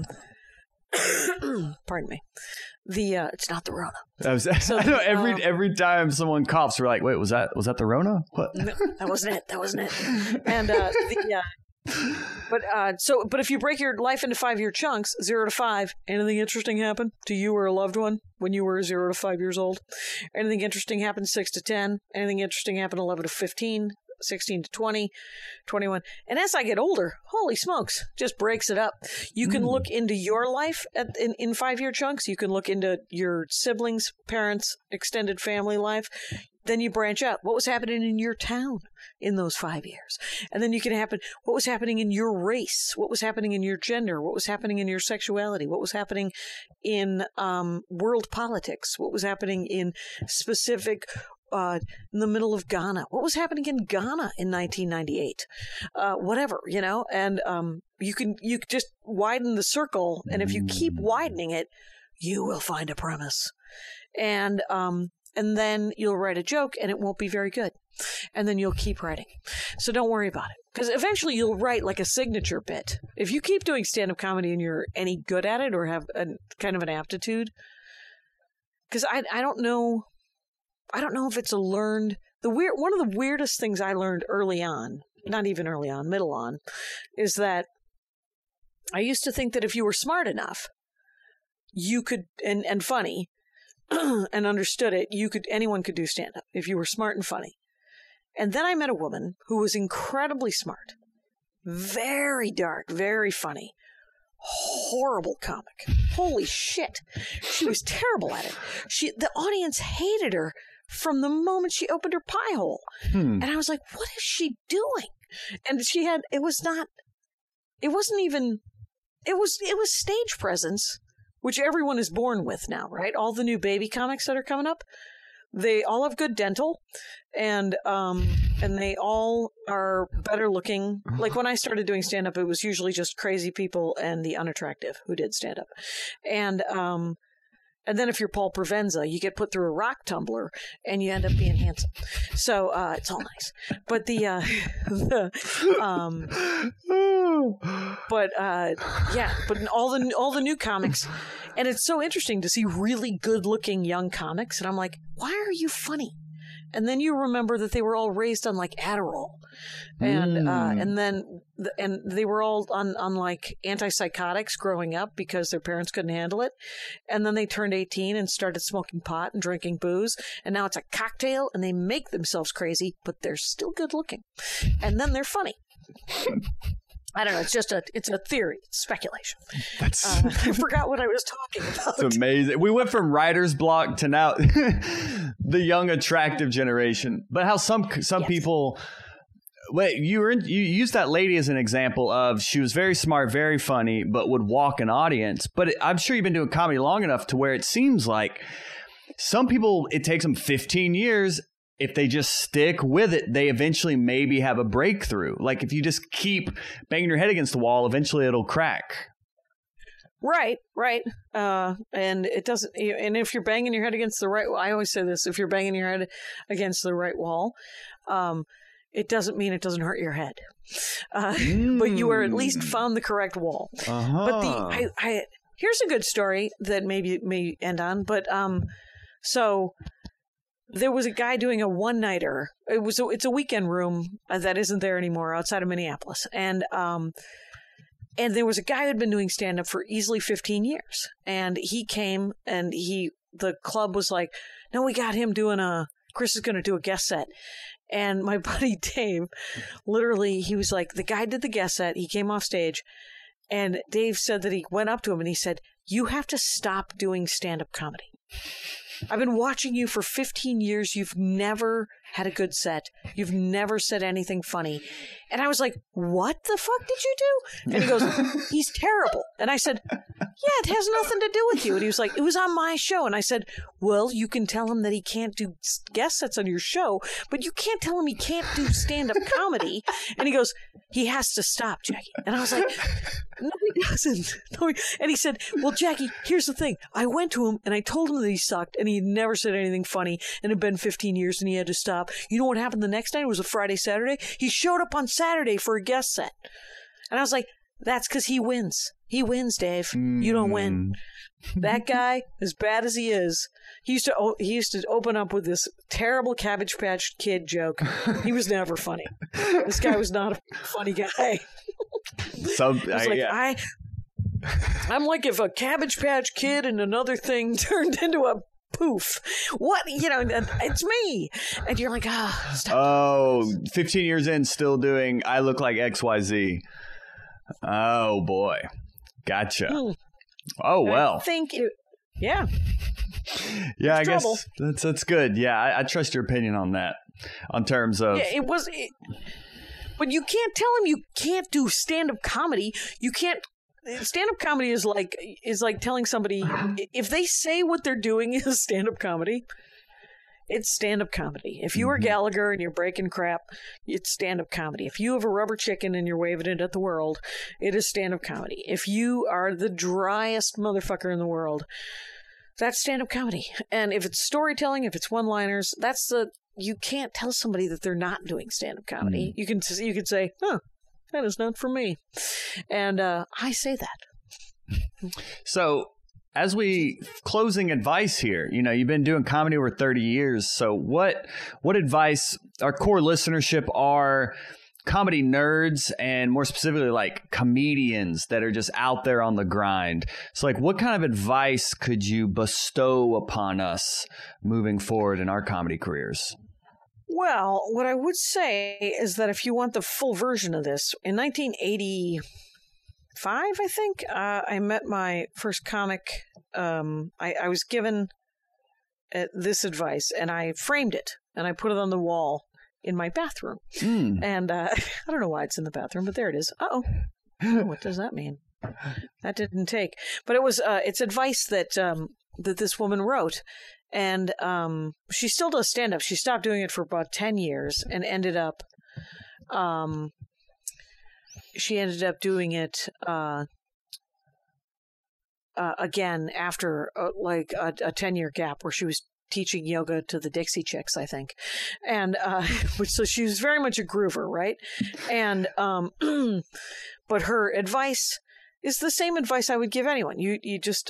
Speaker 2: pardon me. It's not the Rona.
Speaker 1: I know every time someone coughs, we're like, wait, was that the Rona? What?
Speaker 2: No, that wasn't it. And But if you break your life into 5-year chunks, 0 to 5, anything interesting happen to you or a loved one when you were 0 to 5 years old? Anything interesting happen 6 to 10? Anything interesting happen 11 to 15? 16 to 20, 21. And as I get older, holy smokes, just breaks it up. You can look into your life in 5-year chunks. You can look into your siblings, parents, extended family life. Then you branch out. What was happening in your town in those 5 years? And then you can what was happening in your race? What was happening in your gender? What was happening in your sexuality? What was happening in world politics? What was happening in specific in the middle of Ghana? What was happening in Ghana in 1998? Whatever, and you can just widen the circle. And if you keep widening it, you will find a premise. And then you'll write a joke and it won't be very good. And then you'll keep writing. So don't worry about it. Because eventually you'll write like a signature bit. If you keep doing stand-up comedy and you're any good at it or have kind of an aptitude, because I don't know if it's a learned. One of the weirdest things I learned early on, not even early on, middle on, is that I used to think that if you were smart enough, you could and funny and understood it, anyone could do stand up if you were smart and funny. And then I met a woman who was incredibly smart, very dark, very funny. Horrible comic. Holy shit. She was terrible at it. The audience hated her from the moment she opened her pie hole. And I was like, what is she doing? And it was stage presence, which everyone is born with now, right? All the new baby comics that are coming up, they all have good dental, and they all are better looking. Like when I started doing stand-up, it was usually just crazy people and the unattractive who did stand-up. And then if you're Paul Provenza, you get put through a rock tumbler and you end up being handsome. So it's all nice. But but all the new comics, and it's so interesting to see really good-looking young comics, and I'm like, why are you funny? And then you remember that they were all raised on like Adderall, and they were all on like antipsychotics growing up because their parents couldn't handle it, and then they turned 18 and started smoking pot and drinking booze, and now it's a cocktail, and they make themselves crazy, but they're still good looking, and then they're funny. I don't know. It's a theory. It's speculation. I forgot what I was talking about.
Speaker 1: It's amazing. We went from writer's block to now the young, attractive generation. But how some people. Wait, you used that lady as an example of she was very smart, very funny, but would walk an audience. But I'm sure you've been doing comedy long enough to where it seems like some people, it takes them 15 years. If they just stick with it, they eventually maybe have a breakthrough. Like if you just keep banging your head against the wall, eventually it'll crack.
Speaker 2: Right. And it doesn't. And if you're banging your head against the right, I always say this: if you're banging your head against the right wall, it doesn't mean it doesn't hurt your head. But you are at least found the correct wall. But here's a good story that maybe may end on. But so. There was a guy doing a one-nighter. It's a weekend room that isn't there anymore outside of Minneapolis. And there was a guy who had been doing stand-up for easily 15 years. And he came and the club was like, no, we got him Chris is going to do a guest set. And my buddy Dave, literally, he was like, the guy did the guest set. He came off stage. And Dave said that he went up to him and he said, you have to stop doing stand-up comedy. I've been watching you for 15 years. You've never had a good set. You've never said anything funny. And I was like, what the fuck did you do? And he goes, he's terrible. And I said, yeah, it has nothing to do with you. And he was like, it was on my show. And I said, well, you can tell him that he can't do guest sets on your show, but you can't tell him he can't do stand-up comedy. And he goes, he has to stop, Jackie. And I was like, no, he doesn't. No, and he said, well, Jackie, here's the thing. I went to him and I told him that he sucked and he had never said anything funny and it had been 15 years and he had to stop. You know what happened the next night? It was a Friday, Saturday. He showed up on Saturday for a guest set. And I was like, that's because he wins. He wins, Dave. You don't win. That guy, as bad as he is, he used to open up with this terrible Cabbage Patch Kid joke. He was never funny. This guy was not a funny guy. I'm like if a Cabbage Patch Kid and another thing turned into a poof. What? It's me. And you're like, stop.
Speaker 1: Oh, 15 years in, still doing I look like XYZ. Oh, boy. Gotcha. Oh, well.
Speaker 2: Thank you. Yeah.
Speaker 1: Yeah, I guess that's good. Yeah, I trust your opinion on that. On terms of...
Speaker 2: Yeah, but you can't tell him you can't do stand-up comedy. You can't... Stand-up comedy is like telling somebody, if they say what they're doing is stand-up comedy, it's stand-up comedy. If you are Gallagher and you're breaking crap, it's stand-up comedy. If you have a rubber chicken and you're waving it at the world, it is stand-up comedy. If you are the driest motherfucker in the world, that's stand-up comedy. And if it's storytelling, if it's one-liners, you can't tell somebody that they're not doing stand-up comedy. You can say, that is not for me. And I say that.
Speaker 1: So as we closing advice here, you've been doing comedy over 30 years. So what advice our core listenership are comedy nerds and more specifically like comedians that are just out there on the grind. So like what kind of advice could you bestow upon us moving forward in our comedy careers?
Speaker 2: Well, what I would say is that if you want the full version of this, in 1985, I think, I met my first comic. I was given this advice, and I framed it, and I put it on the wall in my bathroom. And I don't know why it's in the bathroom, but there it is. Uh-oh. What does that mean? That didn't take. But it's advice that this woman wrote. And she still does stand-up. She stopped doing it for about 10 years and ended up doing it again after a 10-year gap where she was teaching yoga to the Dixie Chicks, I think. And so she was very much a groover, right? And but her advice is the same advice I would give anyone. You just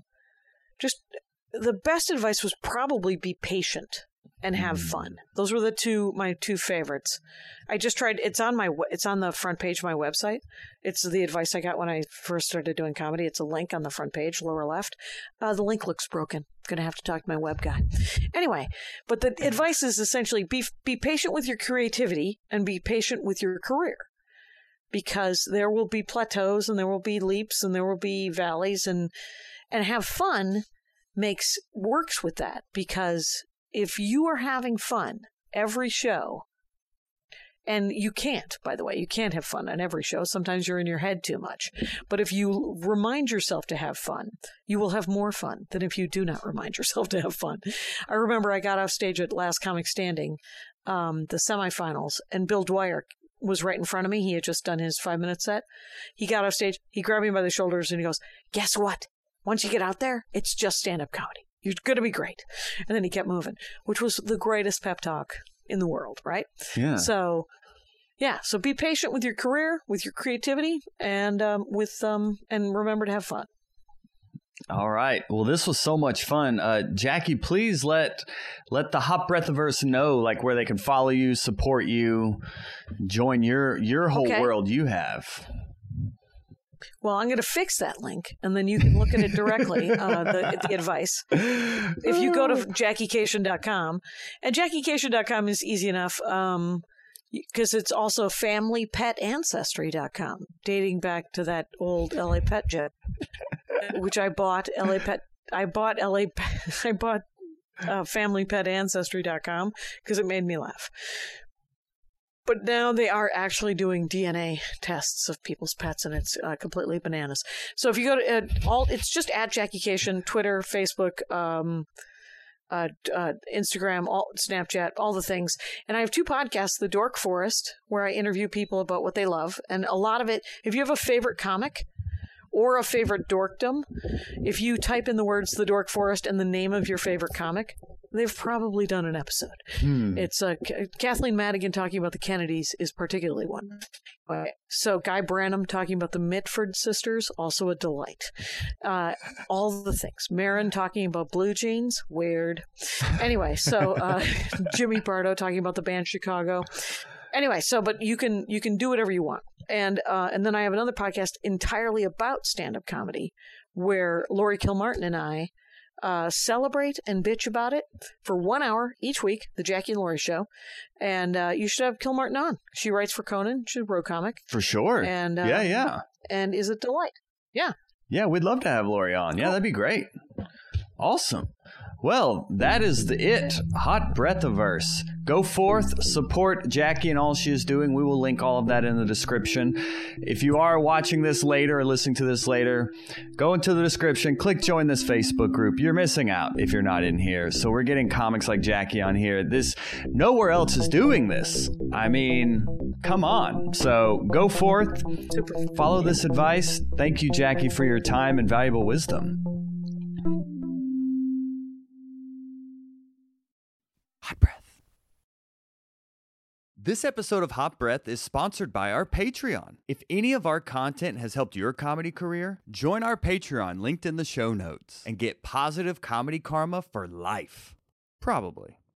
Speaker 2: the best advice was probably be patient and have fun. Those were my two favorites. I just tried. It's on the front page of my website. It's the advice I got when I first started doing comedy. It's a link on the front page, lower left. The link looks broken. I'm going to have to talk to my web guy. Anyway, but the advice is essentially be patient with your creativity and be patient with your career, because there will be plateaus and there will be leaps and there will be valleys, and have fun works with that, because if you are having fun every show, and you can't, by the way, you can't have fun on every show. Sometimes you're in your head too much. But if you remind yourself to have fun, you will have more fun than if you do not remind yourself to have fun. I remember I got off stage at Last Comic Standing, the semifinals, and Bill Dwyer was right in front of me. He had just done his 5-minute set. He got off stage. He grabbed me by the shoulders and he goes, "Guess what? Once you get out there, it's just stand-up comedy. You're going to be great." And then he kept moving, which was the greatest pep talk in the world, right?
Speaker 1: Yeah.
Speaker 2: So be patient with your career, with your creativity, and and remember to have fun.
Speaker 1: All right. Well, this was so much fun. Jackie, please let the Hot Breathiverse know like where they can follow you, support you, join your whole world you have.
Speaker 2: Well, I'm going to fix that link, and then you can look at it directly, the advice. If you go to JackieCation.com, and JackieCation.com is easy enough because it's also FamilyPetAncestry.com, dating back to that old LA Pet jet, which I bought. FamilyPetAncestry.com because it made me laugh. But now they are actually doing DNA tests of people's pets, and it's completely bananas. So if you go to it's just at Jackie Cation, Twitter, Facebook, Instagram, Snapchat, all the things. And I have 2 podcasts, The Dork Forest, where I interview people about what they love. And a lot of it, if you have a favorite comic or a favorite dorkdom, if you type in the words The Dork Forest and the name of your favorite comic, they've probably done an episode. It's Kathleen Madigan talking about the Kennedys is particularly one. So Guy Branum talking about the Mitford sisters, also a delight. All the things. Marin talking about blue jeans, weird. Anyway, so Jimmy Pardo talking about the band Chicago. Anyway, but you can do whatever you want. And then I have another podcast entirely about stand-up comedy where Lori Kilmartin and I celebrate and bitch about it for 1 hour each week, the Jackie and Lori Show. And you should have Kilmartin on. She writes for Conan. She's a bro comic.
Speaker 1: For sure.
Speaker 2: And
Speaker 1: yeah.
Speaker 2: And is a delight. Yeah.
Speaker 1: Yeah, we'd love to have Lori on. Yeah, that'd be great. Awesome. Well, that is it. Hot Breathiverse. Go forth, support Jackie and all she is doing. We will link all of that in the description. If you are watching this later or listening to this later, go into the description, click join this Facebook group. You're missing out if you're not in here. So we're getting comics like Jackie on here. Nowhere else is doing this. I mean, come on. So go forth, follow this advice. Thank you, Jackie, for your time and valuable wisdom. Hot Breath. This episode of Hot Breath is sponsored by our Patreon. If any of our content has helped your comedy career, join our Patreon linked in the show notes and get positive comedy karma for life. Probably.